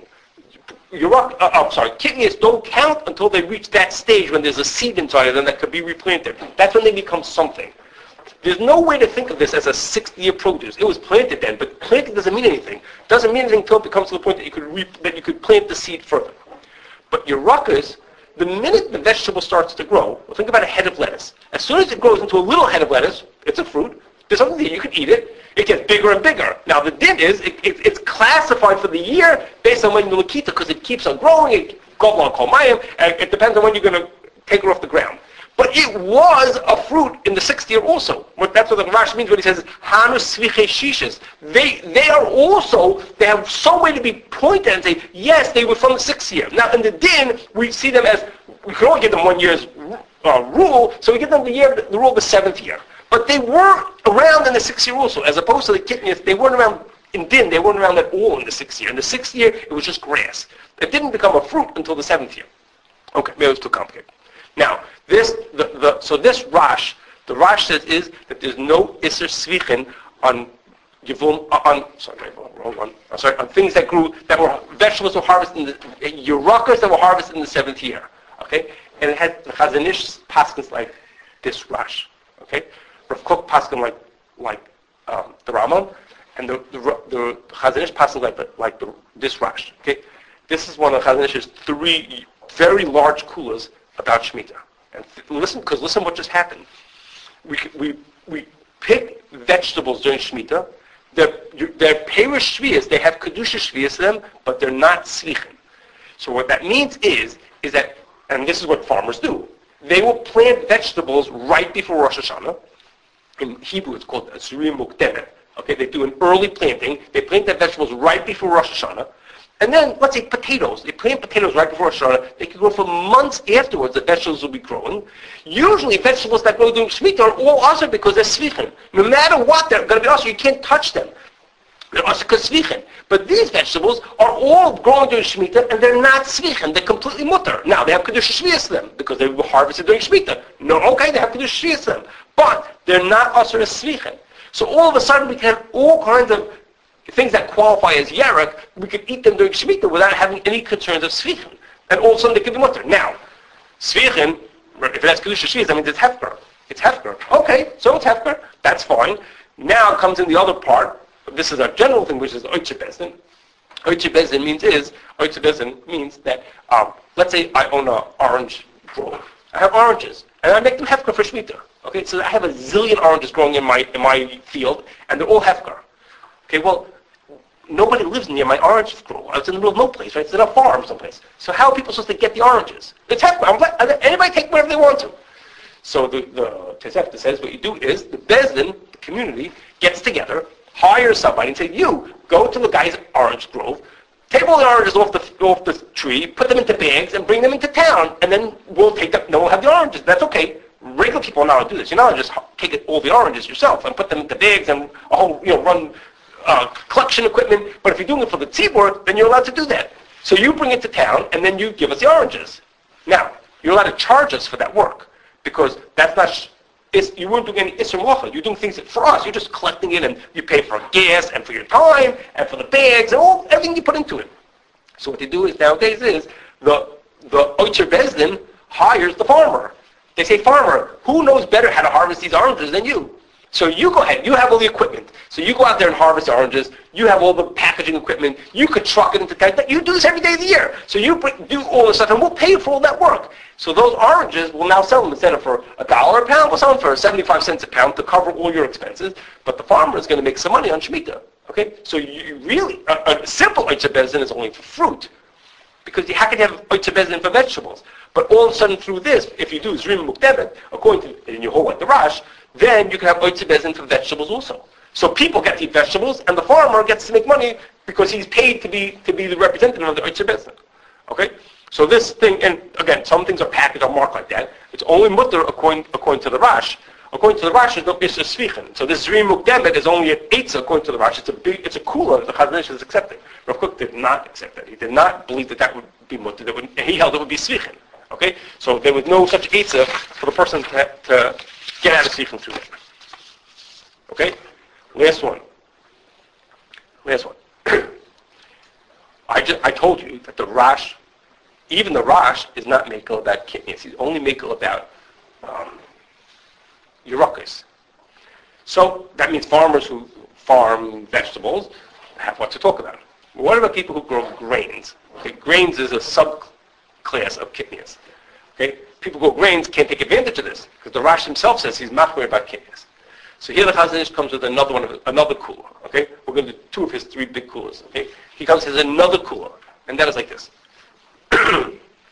Kidneys don't count until they reach that stage when there's a seed inside of them that could be replanted. That's when they become something. There's no way to think of this as a 60-year produce. It was planted then, but planting doesn't mean anything. It doesn't mean anything until it becomes to the point that you could plant the seed further. But Yerukas, the minute the vegetable starts to grow, well, think about a head of lettuce. As soon as it grows into a little head of lettuce, it's a fruit. There's something that you can eat it. It gets bigger and bigger. Now the din is, it's classified for the year based on when you look because it keeps on growing. It goes on kolmayim, and it depends on when you're going to take it off the ground. But it was a fruit in the 6th year also. That's what the Rash means when he says, Hanu Sviche Shishas. They are also, they have some way to be pointed and say, yes, they were from the 6th year. Now in the din, we see them as, we can only give them 1 year's rule, so we give them the rule of the 7th year. But they were around in the 6th year also, as opposed to the Kitnias, they weren't around in din, they weren't around at all in the 6th year. In the 6th year, it was just grass. It didn't become a fruit until the 7th year. Okay, maybe it was too complicated. Now, so this Rash, the Rash says is that there's no Isser Svichin on on things that grew, that were vegetables that were harvested in the Yerukas that were harvested in the 7th year. Okay, and it had the Chazon Ish paskins like this Rash. Okay, Rav Kook paskin like the Rambam, and the Chazon Ish paskin like this Rash. Okay, this is one of Chazon Ish's 3 very large kulas about Shemitah. And listen what just happened. We pick vegetables during Shemitah. They're Perish Shvias, they have Kedusha Shvias in them, but they're not Slichin. So what that means is that, and this is what farmers do, they will plant vegetables right before Rosh Hashanah. In Hebrew it's called Zurim Mukdemet. Okay, they do an early planting. They plant their vegetables right before Rosh Hashanah. And then, let's say potatoes. They plant potatoes right before Rosh Hashanah. They can grow for months afterwards. The vegetables will be growing. Usually, vegetables that grow during Shemitah are all usher because they're svichin. No matter what, they're going to be usher. You can't touch them. They're usher because svichin. But these vegetables are all growing during Shemitah, and they're not svichin. They're completely mutter. Now, they have Kedusha Shvias to them because they were harvested during Shemitah. No, okay, they have Kedusha Shvias to them. But they're not usher as svichin. So all of a sudden, we can have all kinds of things that qualify as Yarek, we could eat them during Shemitah without having any concerns of Svichin. And all of a sudden they could be mutter. Now, Svichin, if that's Kedusha Shvias, that means it's Hefker. It's Hefker. Okay, so it's Hefker. That's fine. Now comes in the other part. This is a general thing, which is Oitche Bezdin. Oitche Bezdin means that, let's say I own an orange grove. I have oranges, and I make them Hefker for Shemitah. Okay, so I have a zillion oranges growing in my field, and they're all Hefker. Okay, well, nobody lives near my orange grove. It's in the middle of no place, right? It's in a farm someplace. So how are people supposed to get the oranges? It's Hefker. Anybody take whatever they want to. So the Tosefta says what you do is the Bezdin, the community, gets together, hires somebody and say, you, go to the guy's orange grove, take all the oranges off the tree, put them into bags, and bring them into town, and then we'll take them, no, we'll have the oranges. That's okay. Regular people are not allowed to do this. You're not allowed to just take all the oranges yourself and put them into bags and run collection equipment, but if you're doing it for the tzibur, then you're allowed to do that. So you bring it to town, and then you give us the oranges. Now, you're allowed to charge us for that work, because that's not, you weren't doing any isser malacha. You're doing things for us. You're just collecting it, and you pay for gas, and for your time, and for the bags, and everything you put into it. So what they do is, nowadays is, the Oitcher Bezdin hires the farmer. They say, farmer, who knows better how to harvest these oranges than you? So you go ahead, you have all the equipment. So you go out there and harvest oranges, you have all the packaging equipment, you could truck it into town. You do this every day of the year. So you do all this stuff and we'll pay you for all that work. So those oranges, we'll now sell them instead of for $1 a pound, we'll sell them for 75 cents a pound to cover all your expenses, but the farmer is going to make some money on Shemitah. Okay? So you really, a simple Oitche Bezdin is only for fruit. Because how can you have Oitche Bezdin for vegetables? But all of a sudden through this, if you do Zrim Mukdemet, according to in Yehovah the Rash, then you can have Oitche Bezdin for vegetables also. So people get to eat vegetables, and the farmer gets to make money because he's paid to be the representative of the Oitche Bezdin. Okay? So this thing, and again, some things are packaged or marked like that. It's only mutter according to the Rash. According to the Rash, there's no Isser Svichin. So this Zrim Mukdemet is only at Eitzah according to the Rash. It's a kula that the Chazon Ish is accepting. Rav Kook did not accept that. He did not believe that would be mutter. He held it would be Svichin. Okay? So there was no such Eitzah for the person to get out of Svichin through that. Okay? Last one. I told you that the Rosh, even the Rosh, is not makel about kidneys. He's only makel about Yerakos. So that means farmers who farm vegetables have what to talk about. What about people who grow grains? Okay, grains is a subclass of kidneys. Okay, people who grow grains can't take advantage of this because the Rosh himself says he's machmir about kidneys. So here the Chazon Ish comes with another cooler. Okay, we're going to do two of his three big coolers. Okay, he comes with another cooler, and that is like this. I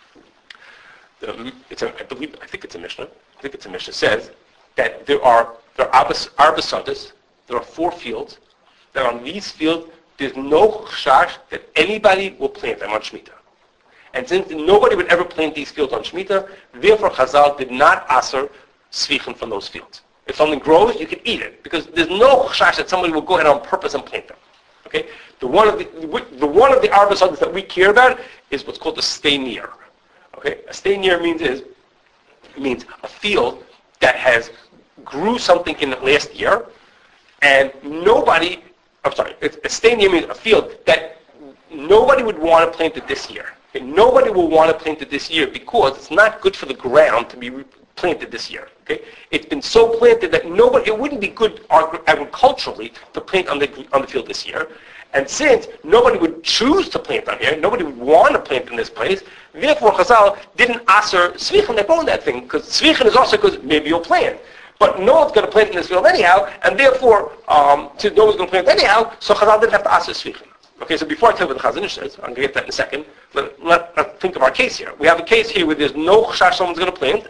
think it's a Mishnah. Says that there are arbasades. There are 4 fields. That on these fields there's no chash that anybody will plant them on Shemitah. And since nobody would ever plant these fields on Shemitah, therefore Chazal did not aser svichen from those fields. If something grows, you can eat it because there's no chash that somebody will go ahead on purpose and plant them. Okay, the one of the arbasades that we care about is what's called a steinir. Okay, a steinir means a field that has grew something in the last year, and a steinir means a field that nobody would want to plant it this year. Okay? Nobody will want to plant it this year because it's not good for the ground to be planted this year. Okay, it's been so planted that it wouldn't be good agriculturally to plant on the field this year. And since nobody would choose to plant on here, nobody would want to plant in this place, therefore Chazal didn't aser svichen on that thing, because svichen is also because maybe you'll plant. But no one's going to plant in this field anyhow, and therefore, since no one's going to plant anyhow, so Chazal didn't have to aser svichen. Okay, so before I tell you what the Chazon Ish says, I'm going to get that in a second, let's think of our case here. We have a case here where there's no chash someone's going to plant,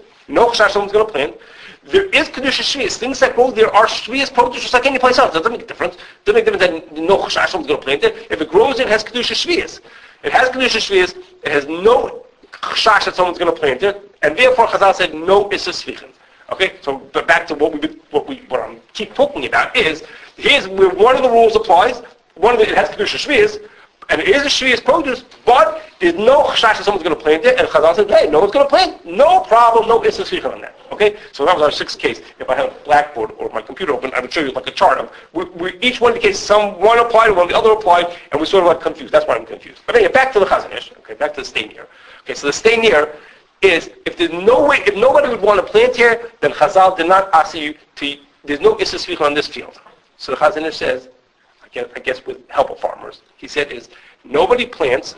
There is Kedusha Shvius. Things that grow there are Shvius produce just like any place else. It doesn't make a difference. It doesn't make a difference that no chash someone's going to plant it. If it grows, it has Kedusha Shvius. It has Kedusha Shvius. It has no chash that someone's going to plant it. And therefore Chazal said no issa svichen. Okay, so but back to what I'm keep talking about is here's where one of the rules applies. It has Kedusha Shvius, and it is a Shvius produce, but there's no chash that someone's going to plant it. And Chazal said, hey, no one's going to plant. No problem. No issa svichen on that. Okay, so that was our 6th case. If I had a blackboard or my computer open, I would show you like a chart of each one of the cases. One applied, one the other applied, and we sort of got confused. That's why I'm confused. But anyway, back to the Chazon Ish. Okay, back to the steinir. Okay, so the steinir is if nobody would want to plant here, then Chazal did not ask you to. There's no issa svichen on this field. So the Chazon Ish says, I guess with help of farmers, he said is nobody plants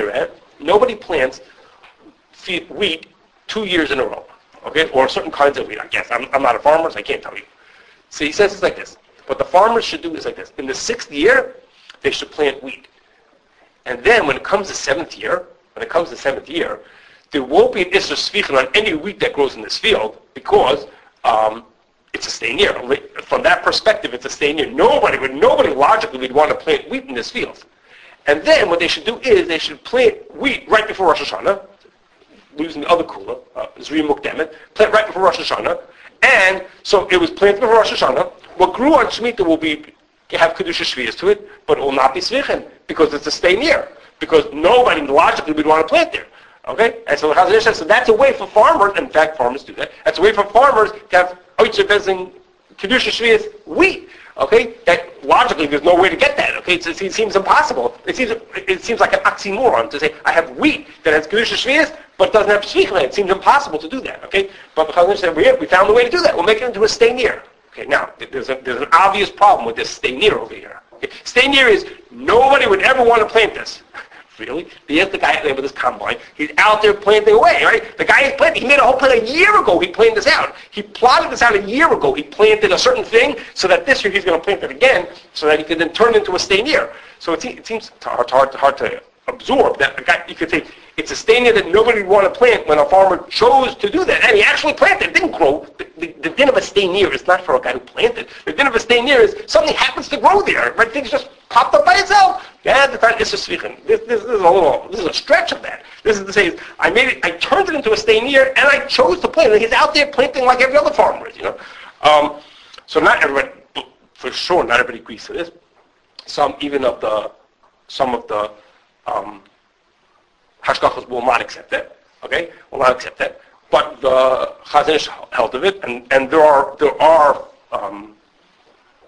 wheat 2 years in a row. Okay, or certain kinds of wheat. I guess I'm not a farmer, so I can't tell you. So he says it's like this. What the farmers should do is like this. In the 6th year, they should plant wheat, and then when it comes to 7th year, there won't be an issa svichen on any wheat that grows in this field because it's a steinir. From that perspective, it's a steinir. Nobody logically would want to plant wheat in this field. And then what they should do is they should plant wheat right before Rosh Hashanah. Using the other kula, Zri Mukdemet, plant right before Rosh Hashanah, and so it was planted before Rosh Hashanah. What grew on Shemitah will have Kedusha Shvius to it, but it will not be Svichen, because it's a steinir, because nobody logically would want to plant there. Okay? And so the Chazon Ish says, so that's a way for farmers, in fact farmers do that, that's a way for farmers to have Oitzer Bezin Kedusha Shvius wheat. Okay, that logically there's no way to get that. Okay, it seems impossible. It seems like an oxymoron to say I have wheat that has Kedusha Shvius but doesn't have Shvichla. It seems impossible to do that. Okay, but the Chazon said we found a way to do that. We'll make it into a steinir. Okay, now there's an obvious problem with this steinir over here. Okay, steinir is nobody would ever want to plant this. Really? Here's the guy there with his combine. He's out there planting away, right? The guy is planting. He made a whole plan a year ago. He planned this out. He plotted this out a year ago. He planted a certain thing so that this year he's going to plant it again so that he could then turn it into a steinir. So it seems hard to absorb that a guy, you could say it's a steinir that nobody would want to plant when a farmer chose to do that. And he actually planted. It didn't grow. The din of a steinir is not for a guy who planted. The din of a steinir is something happens to grow there. Right? Things just popped up by itself. Yeah, the time is a svichen. This is a stretch of that. This is to say, I turned it into a steinir, and I chose to plant it. He's out there planting like every other farmer is, So not everybody, for sure, not everybody agrees to this. Some of the hashgachos will not accept that. Okay, will not accept that. But the Chazon Ish held of it, and there are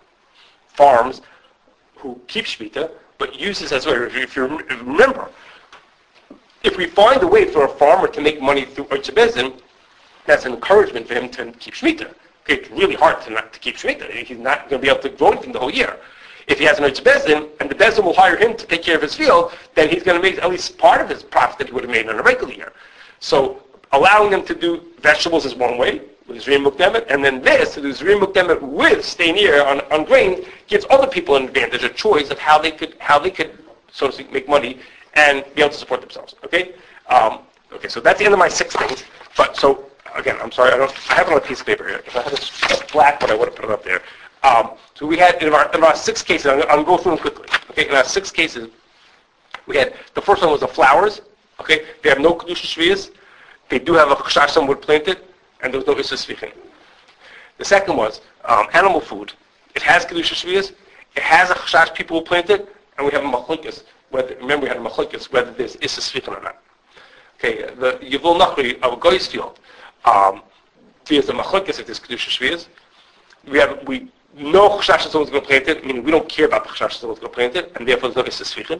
farms who keep Shemitah, but uses as well. If you remember, if we find a way for a farmer to make money through Oitz Bezin, that's an encouragement for him to keep Shemitah. Okay, it's really hard to keep Shemitah. He's not going to be able to grow anything the whole year. If he has an Oitz Bezin, and the Bezin will hire him to take care of his field, then he's going to make at least part of his profit that he would have made in a regular year. So allowing them to do vegetables is one way, with Zriya Mukdemet, and then this, to do Zriya Mukdemet with Steinier on grain, gives other people an advantage, a choice of how they could, so to speak, make money and be able to support themselves. Okay? Okay, so that's the end of my 6 things. But so, again, I'm sorry, I have it on a piece of paper here. If I had a black one, I would have put it up there. So we had, in our 6 cases, I'm going to go through them quickly. Okay, in our 6 cases, we had, the first one was the flowers. Okay, they have no Kedusha Shviyas. They do have a chashash someone would plant it, and there was no Issa Sfichin. The second was animal food. It has Kedusha Shviyas. It has a chashash people will plant it, and we have a machlokes. Remember, we had a machlokes whether there's Issa Sfichin or not. Okay, the Yevul Nachri of a Goy's field. There's a machlokes if there's Kedusha Shviyas. We know chashash someone's going to plant it, meaning we don't care about the chashash someone's going to plant it, and therefore there's no Issa Sfichin.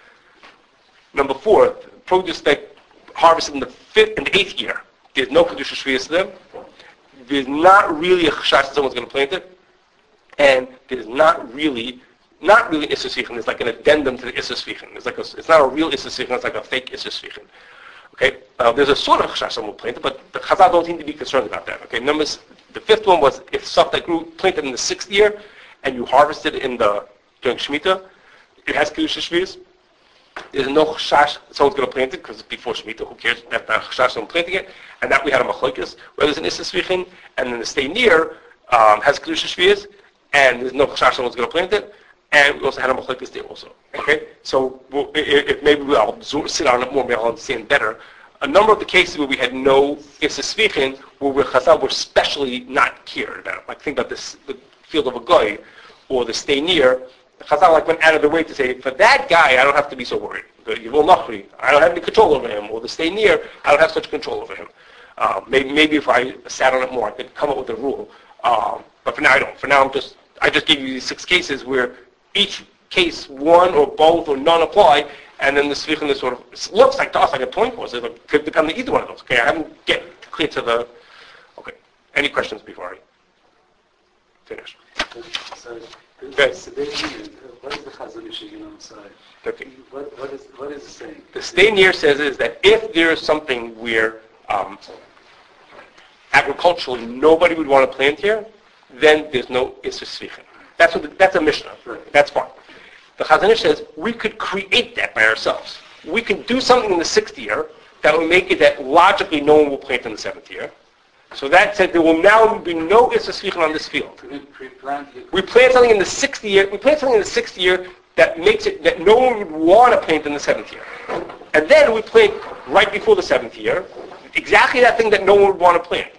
Number 4, produce that harvested in the 5th and 8th year. There's no Kedusha Shviyas to them. There's not really a chashash that someone's going to plant it. And there's not really Issa Sfichin. There's like an addendum to the Issa Sfichin. It's not a real Issa Sfichin, it's like a fake Issa Sfichin. Okay? There's a sort of chashash someone will plant it, but the Chazal don't seem to be concerned about that. Okay? The 5th one was if stuff that grew planted in the 6th year and you harvested during Shemitah, it has Kedusha Shviyas. There's no chashash someone's going to plant it because it's before Shemitah. Who cares? That's not a chashash someone planting it. And that we had a machlokes where there's an Issa Sfichin, and then the stay near has Kedusha Shviyas, and there's no chashash someone's going to plant it. And we also had a machlokes there also. Okay, so if maybe I'll sit on it more, maybe I'll understand better. A number of the cases where we had no Issa Sfichin, where Chazal were specially not cared about. Like think about this, the field of a goy, or the stay near. Chazal went out of the way to say, for that guy, I don't have to be so worried. The Yevul Nachri, I don't have any control over him. Or the stay near, I don't have such control over him. Maybe if I sat on it more, I could come up with a rule. But for now, I don't. For now, I just gave you these 6 cases where each case, one or both or none apply, and then the Sfichin is sort of, it looks like to us like a point course. It could become either one of those. Okay, I haven't get clear to the, okay. Any questions before I finish? Sorry. Okay. What is the Chazon Ish again? I'm sorry. Okay. What is it saying? The stay near says is that if there is something where agriculturally nobody would want to plant here, then there's no Issa Sfichin. That's a Mishnah. Right. That's fine. The Chazon Ish says we could create that by ourselves. We can do something in the 6th year that will make it that logically no one will plant in the 7th year. So that said, there will now be no Issa Sfichin on this field. We plant something in the 6th year. We plant something in the 6th year that makes it that no one would want to plant in the 7th year, and then we plant right before the 7th year, exactly that thing that no one would want to plant.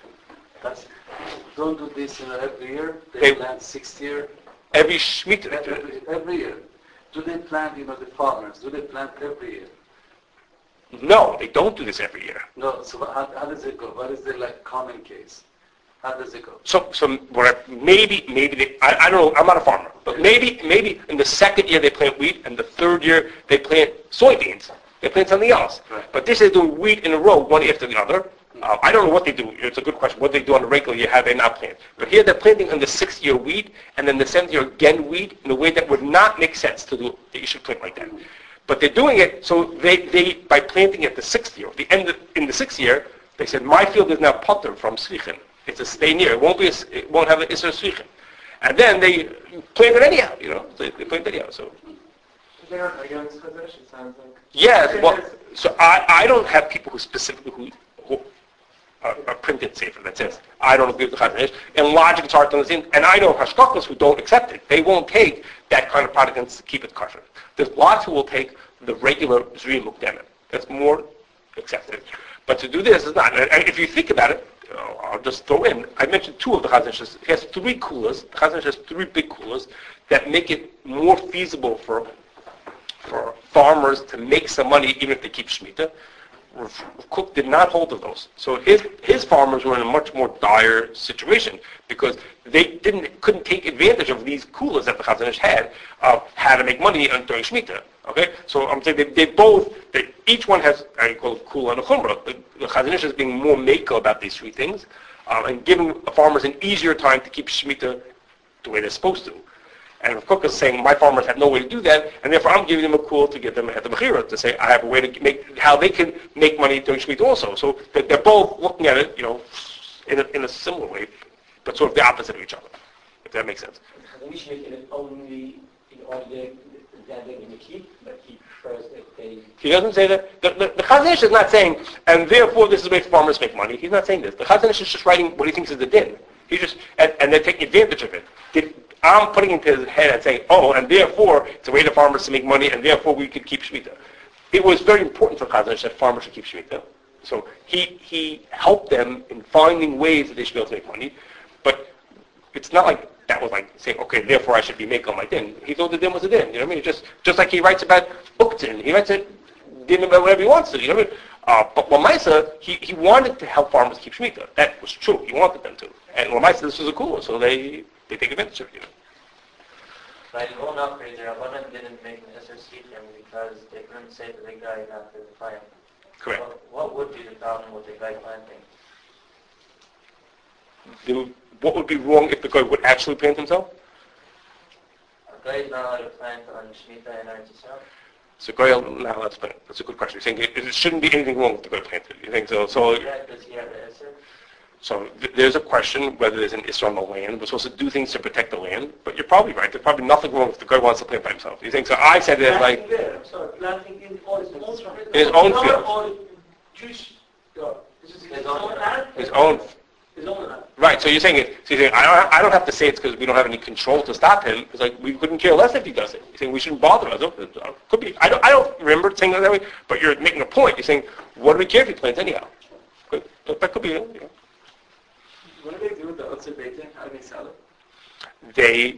Don't do this every year. They plant 6th year. Every Shemitah. Every year. Do they plant? The farmers. Do they plant every year? No, they don't do this every year. No. So how does it go? What is the common case? How does it go? So maybe they, I don't know. I'm not a farmer, but maybe in the 2nd year they plant wheat, and the 3rd year they plant soybeans. They plant something else. Right. But this is doing wheat in a row, one after the other. I don't know what they do. It's a good question. What they do on a regular year, how they not plant. But here they're planting in the 6th year wheat, and then the 7th year again wheat in a way that would not make sense to do. That you should plant like that. But they're doing it, so they by planting it the 6th year, in the 6th year, they said, my field is now putter from Sfichin. It's a stay near. It won't have an Isser Sfichin. And then they plant it anyhow, They plant it anyhow, so. They aren't against Chazon, it sounds like. Yeah, well, so I don't have people who specifically who are printed safer that says, I don't agree with the Chazon Ish. And logic, it's hard to understand. And I know Hashkachos who don't accept it. They won't take that kind of product and keep it kosher. There's lots who will take the regular Zriya Mukdemet. That's more accepted. But to do this is not. And if you think about it, I'll just throw in. I mentioned 2 of the Chazon Ish. He has 3 coolers. The Chazon Ish has 3 big coolers that make it more feasible for farmers to make some money even if they keep Shemitah. Rav Kook did not hold of those. So his farmers were in a much more dire situation because they couldn't take advantage of these kulas that the Chazon Ish had of how to make money during Shemitah. Okay, so I'm saying each one has, I call it kula and a chumrah. The Chazon Ish is being more makel about these three things and giving farmers an easier time to keep Shemitah the way they're supposed to. And Rav Kook is saying, my farmers have no way to do that, and therefore I'm giving them a kul to give them at the Bechira, to say I have a way to make, how they can make money during Shemitah also. So they're both looking at it, in a similar way, but sort of the opposite of each other, if that makes sense. We should make it only in order that they're going to keep, but he prefers that they... He doesn't say that. The Chazon Ish is not saying, and therefore this is the way farmers make money. He's not saying this. The Chazon Ish is just writing what he thinks is the din. He's just, and they're taking advantage of it. I'm putting it into his head and saying, and therefore it's a way for farmers to make money, and therefore we could keep Shemitah. It was very important for Chazon Ish that farmers should keep Shemitah. So he helped them in finding ways that they should be able to make money, but it's not like that was like saying, okay, therefore I should be making my din. He thought the din was a din. You know what I mean? Just like he writes about Uktin. He writes it din about whatever he wants to. You know what I mean? But Lamaisa, he wanted to help farmers keep Shemitah. That was true. He wanted them to. And Lamaisa, this was a cool, so they take advantage of it. By the own upgrade, the Rabbanan didn't make an SRC for him because they couldn't say to the guy not to plant. Correct. What would be the problem with the guy planting? What would be wrong if the guy would actually plant himself? A guy is not allowed to plant on Shemitah and Eretz Yisrael? So guy not allowed to plant. That's a good question. You're saying it shouldn't be anything wrong with the guy planted. You think so? So Yeah, does he have the Esser? So there's a question whether there's an issue on the land. We're supposed to do things to protect the land, but you're probably right. There's probably nothing wrong if the guy wants to plant by himself. You think so? I said it like Planting there, I'm sorry, planting in all his own field. In his own field. Or Jewish, his own land? his own. His own land. Right. So you're saying it. So you're saying I don't have to say it's because we don't have any control to stop him. It's like we couldn't care less if he does it. You're saying we shouldn't bother us. Could be. I don't remember saying it that way. But you're making a point. You're saying what do we care if he plants anyhow? That could be. What do they do with the Otzer Beitin? How do they sell it?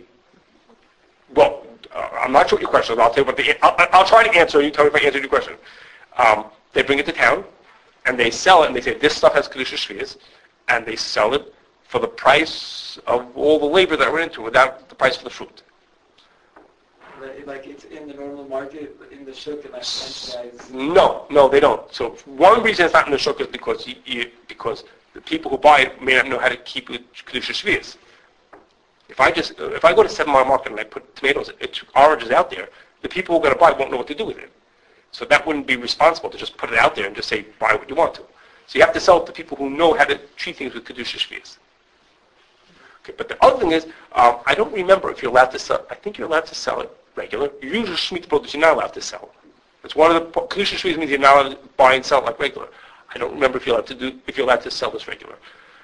I'm not sure what your question is. I'll tell you what I'll try to answer. You tell me if I answered your question. They bring it to town, and they sell it, and they say this stuff has kedusha shvius, and they sell it for the price of all the labor that went into it, without the price for the fruit. Like it's in the normal market, in the shuk, and like franchise. No, they don't. So one reason it's not in the shuk is because because the people who buy it may not know how to keep it kedusha shvius. If I go to 7 Mile Market and I put tomatoes, oranges out there, the people who are going to buy it won't know what to do with it. So that wouldn't be responsible to just put it out there and just say buy what you want to. So you have to sell it to people who know how to treat things with kedusha shvius. Okay, but the other thing is, I don't remember if you're allowed to sell. I think you're allowed to sell it regular. Usually Shemitah produce you're not allowed to sell. It's one of the kedusha shvius means you're not allowed to buy and sell it like regular. I don't remember if you're allowed to sell this regular.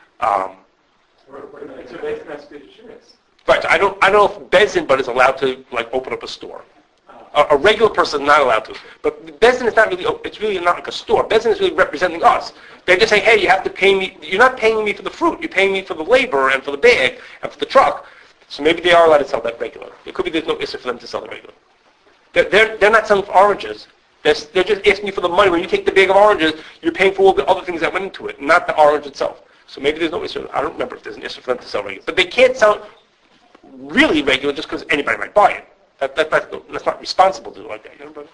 It's a basic message. Right. I don't know if Bezin, but is allowed to open up a store. A regular person is not allowed to. But Bezin is not really. It's really not like a store. Bezin is really representing us. They're just saying, hey, you have to pay me. You're not paying me for the fruit. You're paying me for the labor and for the bag and for the truck. So maybe they are allowed to sell that regular. It could be there's no issue for them to sell the regular. They're not selling for oranges. They're just asking you for the money. When you take the bag of oranges, you're paying for all the other things that went into it, not the orange itself. So maybe there's no issue. I don't remember if there's an issue for them to sell regular. But they can't sell really regular just because anybody might buy it. That's not responsible to do it like that. You know, but,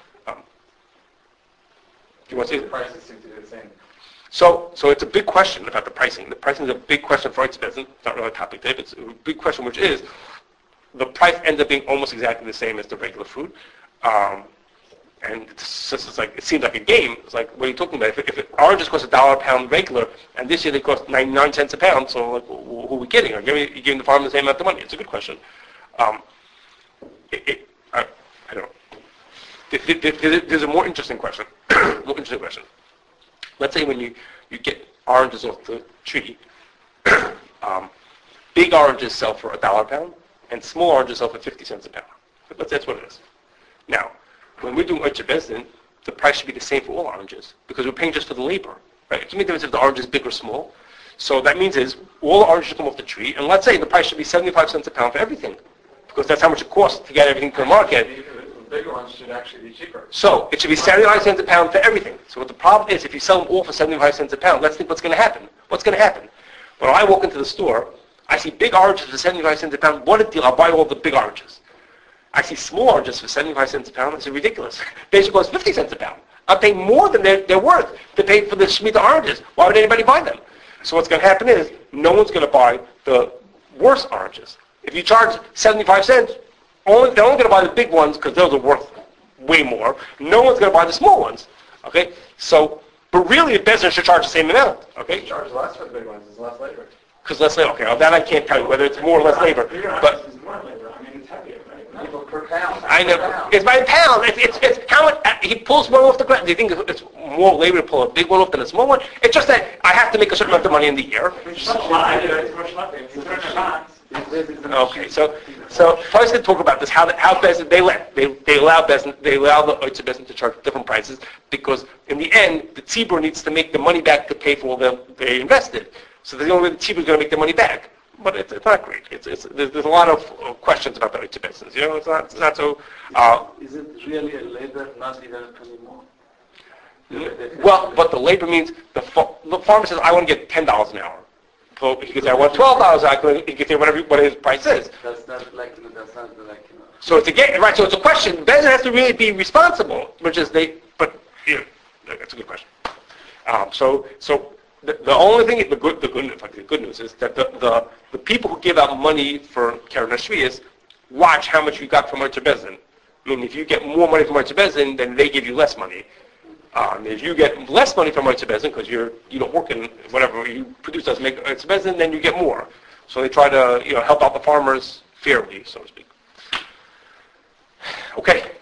do you want to say? The prices seem to be the same. So it's a big question about the pricing. The pricing is a big question for Eretz Bezin. It's not really a topic today, but it's a big question, which is the price ends up being almost exactly the same as the regular fruit. And it's just like it seems like a game. It's like, what are you talking about? If oranges cost $1 a pound regular, and this year they cost 99 cents a pound, so like, who are we kidding? Are you giving the farmer the same amount of money? It's a good question. I don't know. There's a more interesting question. Let's say when you get oranges off the tree, big oranges sell for $1 a pound, and small oranges sell for 50 cents a pound. That's what it is. Now, when we're doing Oitzer Bezdin, the price should be the same for all oranges because we're paying just for the labor, right? It doesn't make a difference if the orange is big or small. So that means is all the oranges come off the tree, and let's say the price should be 75 cents a pound for everything because that's how much it costs to get everything to the market. bigger ones should actually be cheaper. So it should be 75 cents a pound for everything. So what the problem is, if you sell them all for 75 cents a pound, let's think what's going to happen. What's going to happen? When I walk into the store, I see big oranges for 75 cents a pound. What a deal. I'll buy all the big oranges. I see small oranges for 75 cents a pound. It's ridiculous. They should cost 50 cents a pound. I'll pay more than they're worth to pay for the Shemitah oranges. Why would anybody buy them? So what's going to happen is no one's going to buy the worse oranges. If you charge 75 cents, they're only going to buy the big ones because those are worth way more. No one's going to buy the small ones. Okay? So, but really the business should charge the same amount. Okay? Charge less for the big ones, it's less labor. Because less labor. Okay, well, that I can't tell you whether it's more or less labor. But It's more labor. I mean, it's heavier, right? People per pound. I know. It's by pound. It's how much he pulls one off the ground. Do you think it's more labor to pull a big one off than a small one? It's just that I have to make a certain amount of money in the year. It's much less. It's much less. Okay, so first to talk about this, how Bezdin they allow the Oitzer Bezdin to charge different prices because in the end the tzibur needs to make the money back to pay for all they invested. So the only way the tzibur is going to make their money back. But it's not great. There's a lot of questions about the Oitzer Bezdin. You know, it's not so. Is it really a labor, not even anymore? Well, but the labor means the farmer says I want to get $10 an hour. So he could say I want $12. He could say what his price is. That's not like. So it's right. So it's a question. Bezdin has to really be responsible, which is But that's a good question. So the only thing, the good news is that the people who give out money for Keren HaShviyos watch how much you got from Oitzer Bezdin. I mean, if you get more money from Oitzer Bezdin, then they give you less money. If you get less money from Oitzer Bezdin because you don't work in whatever you produce doesn't make Oitzer Bezdin, then you get more. So they try to help out the farmers fairly, so to speak. Okay.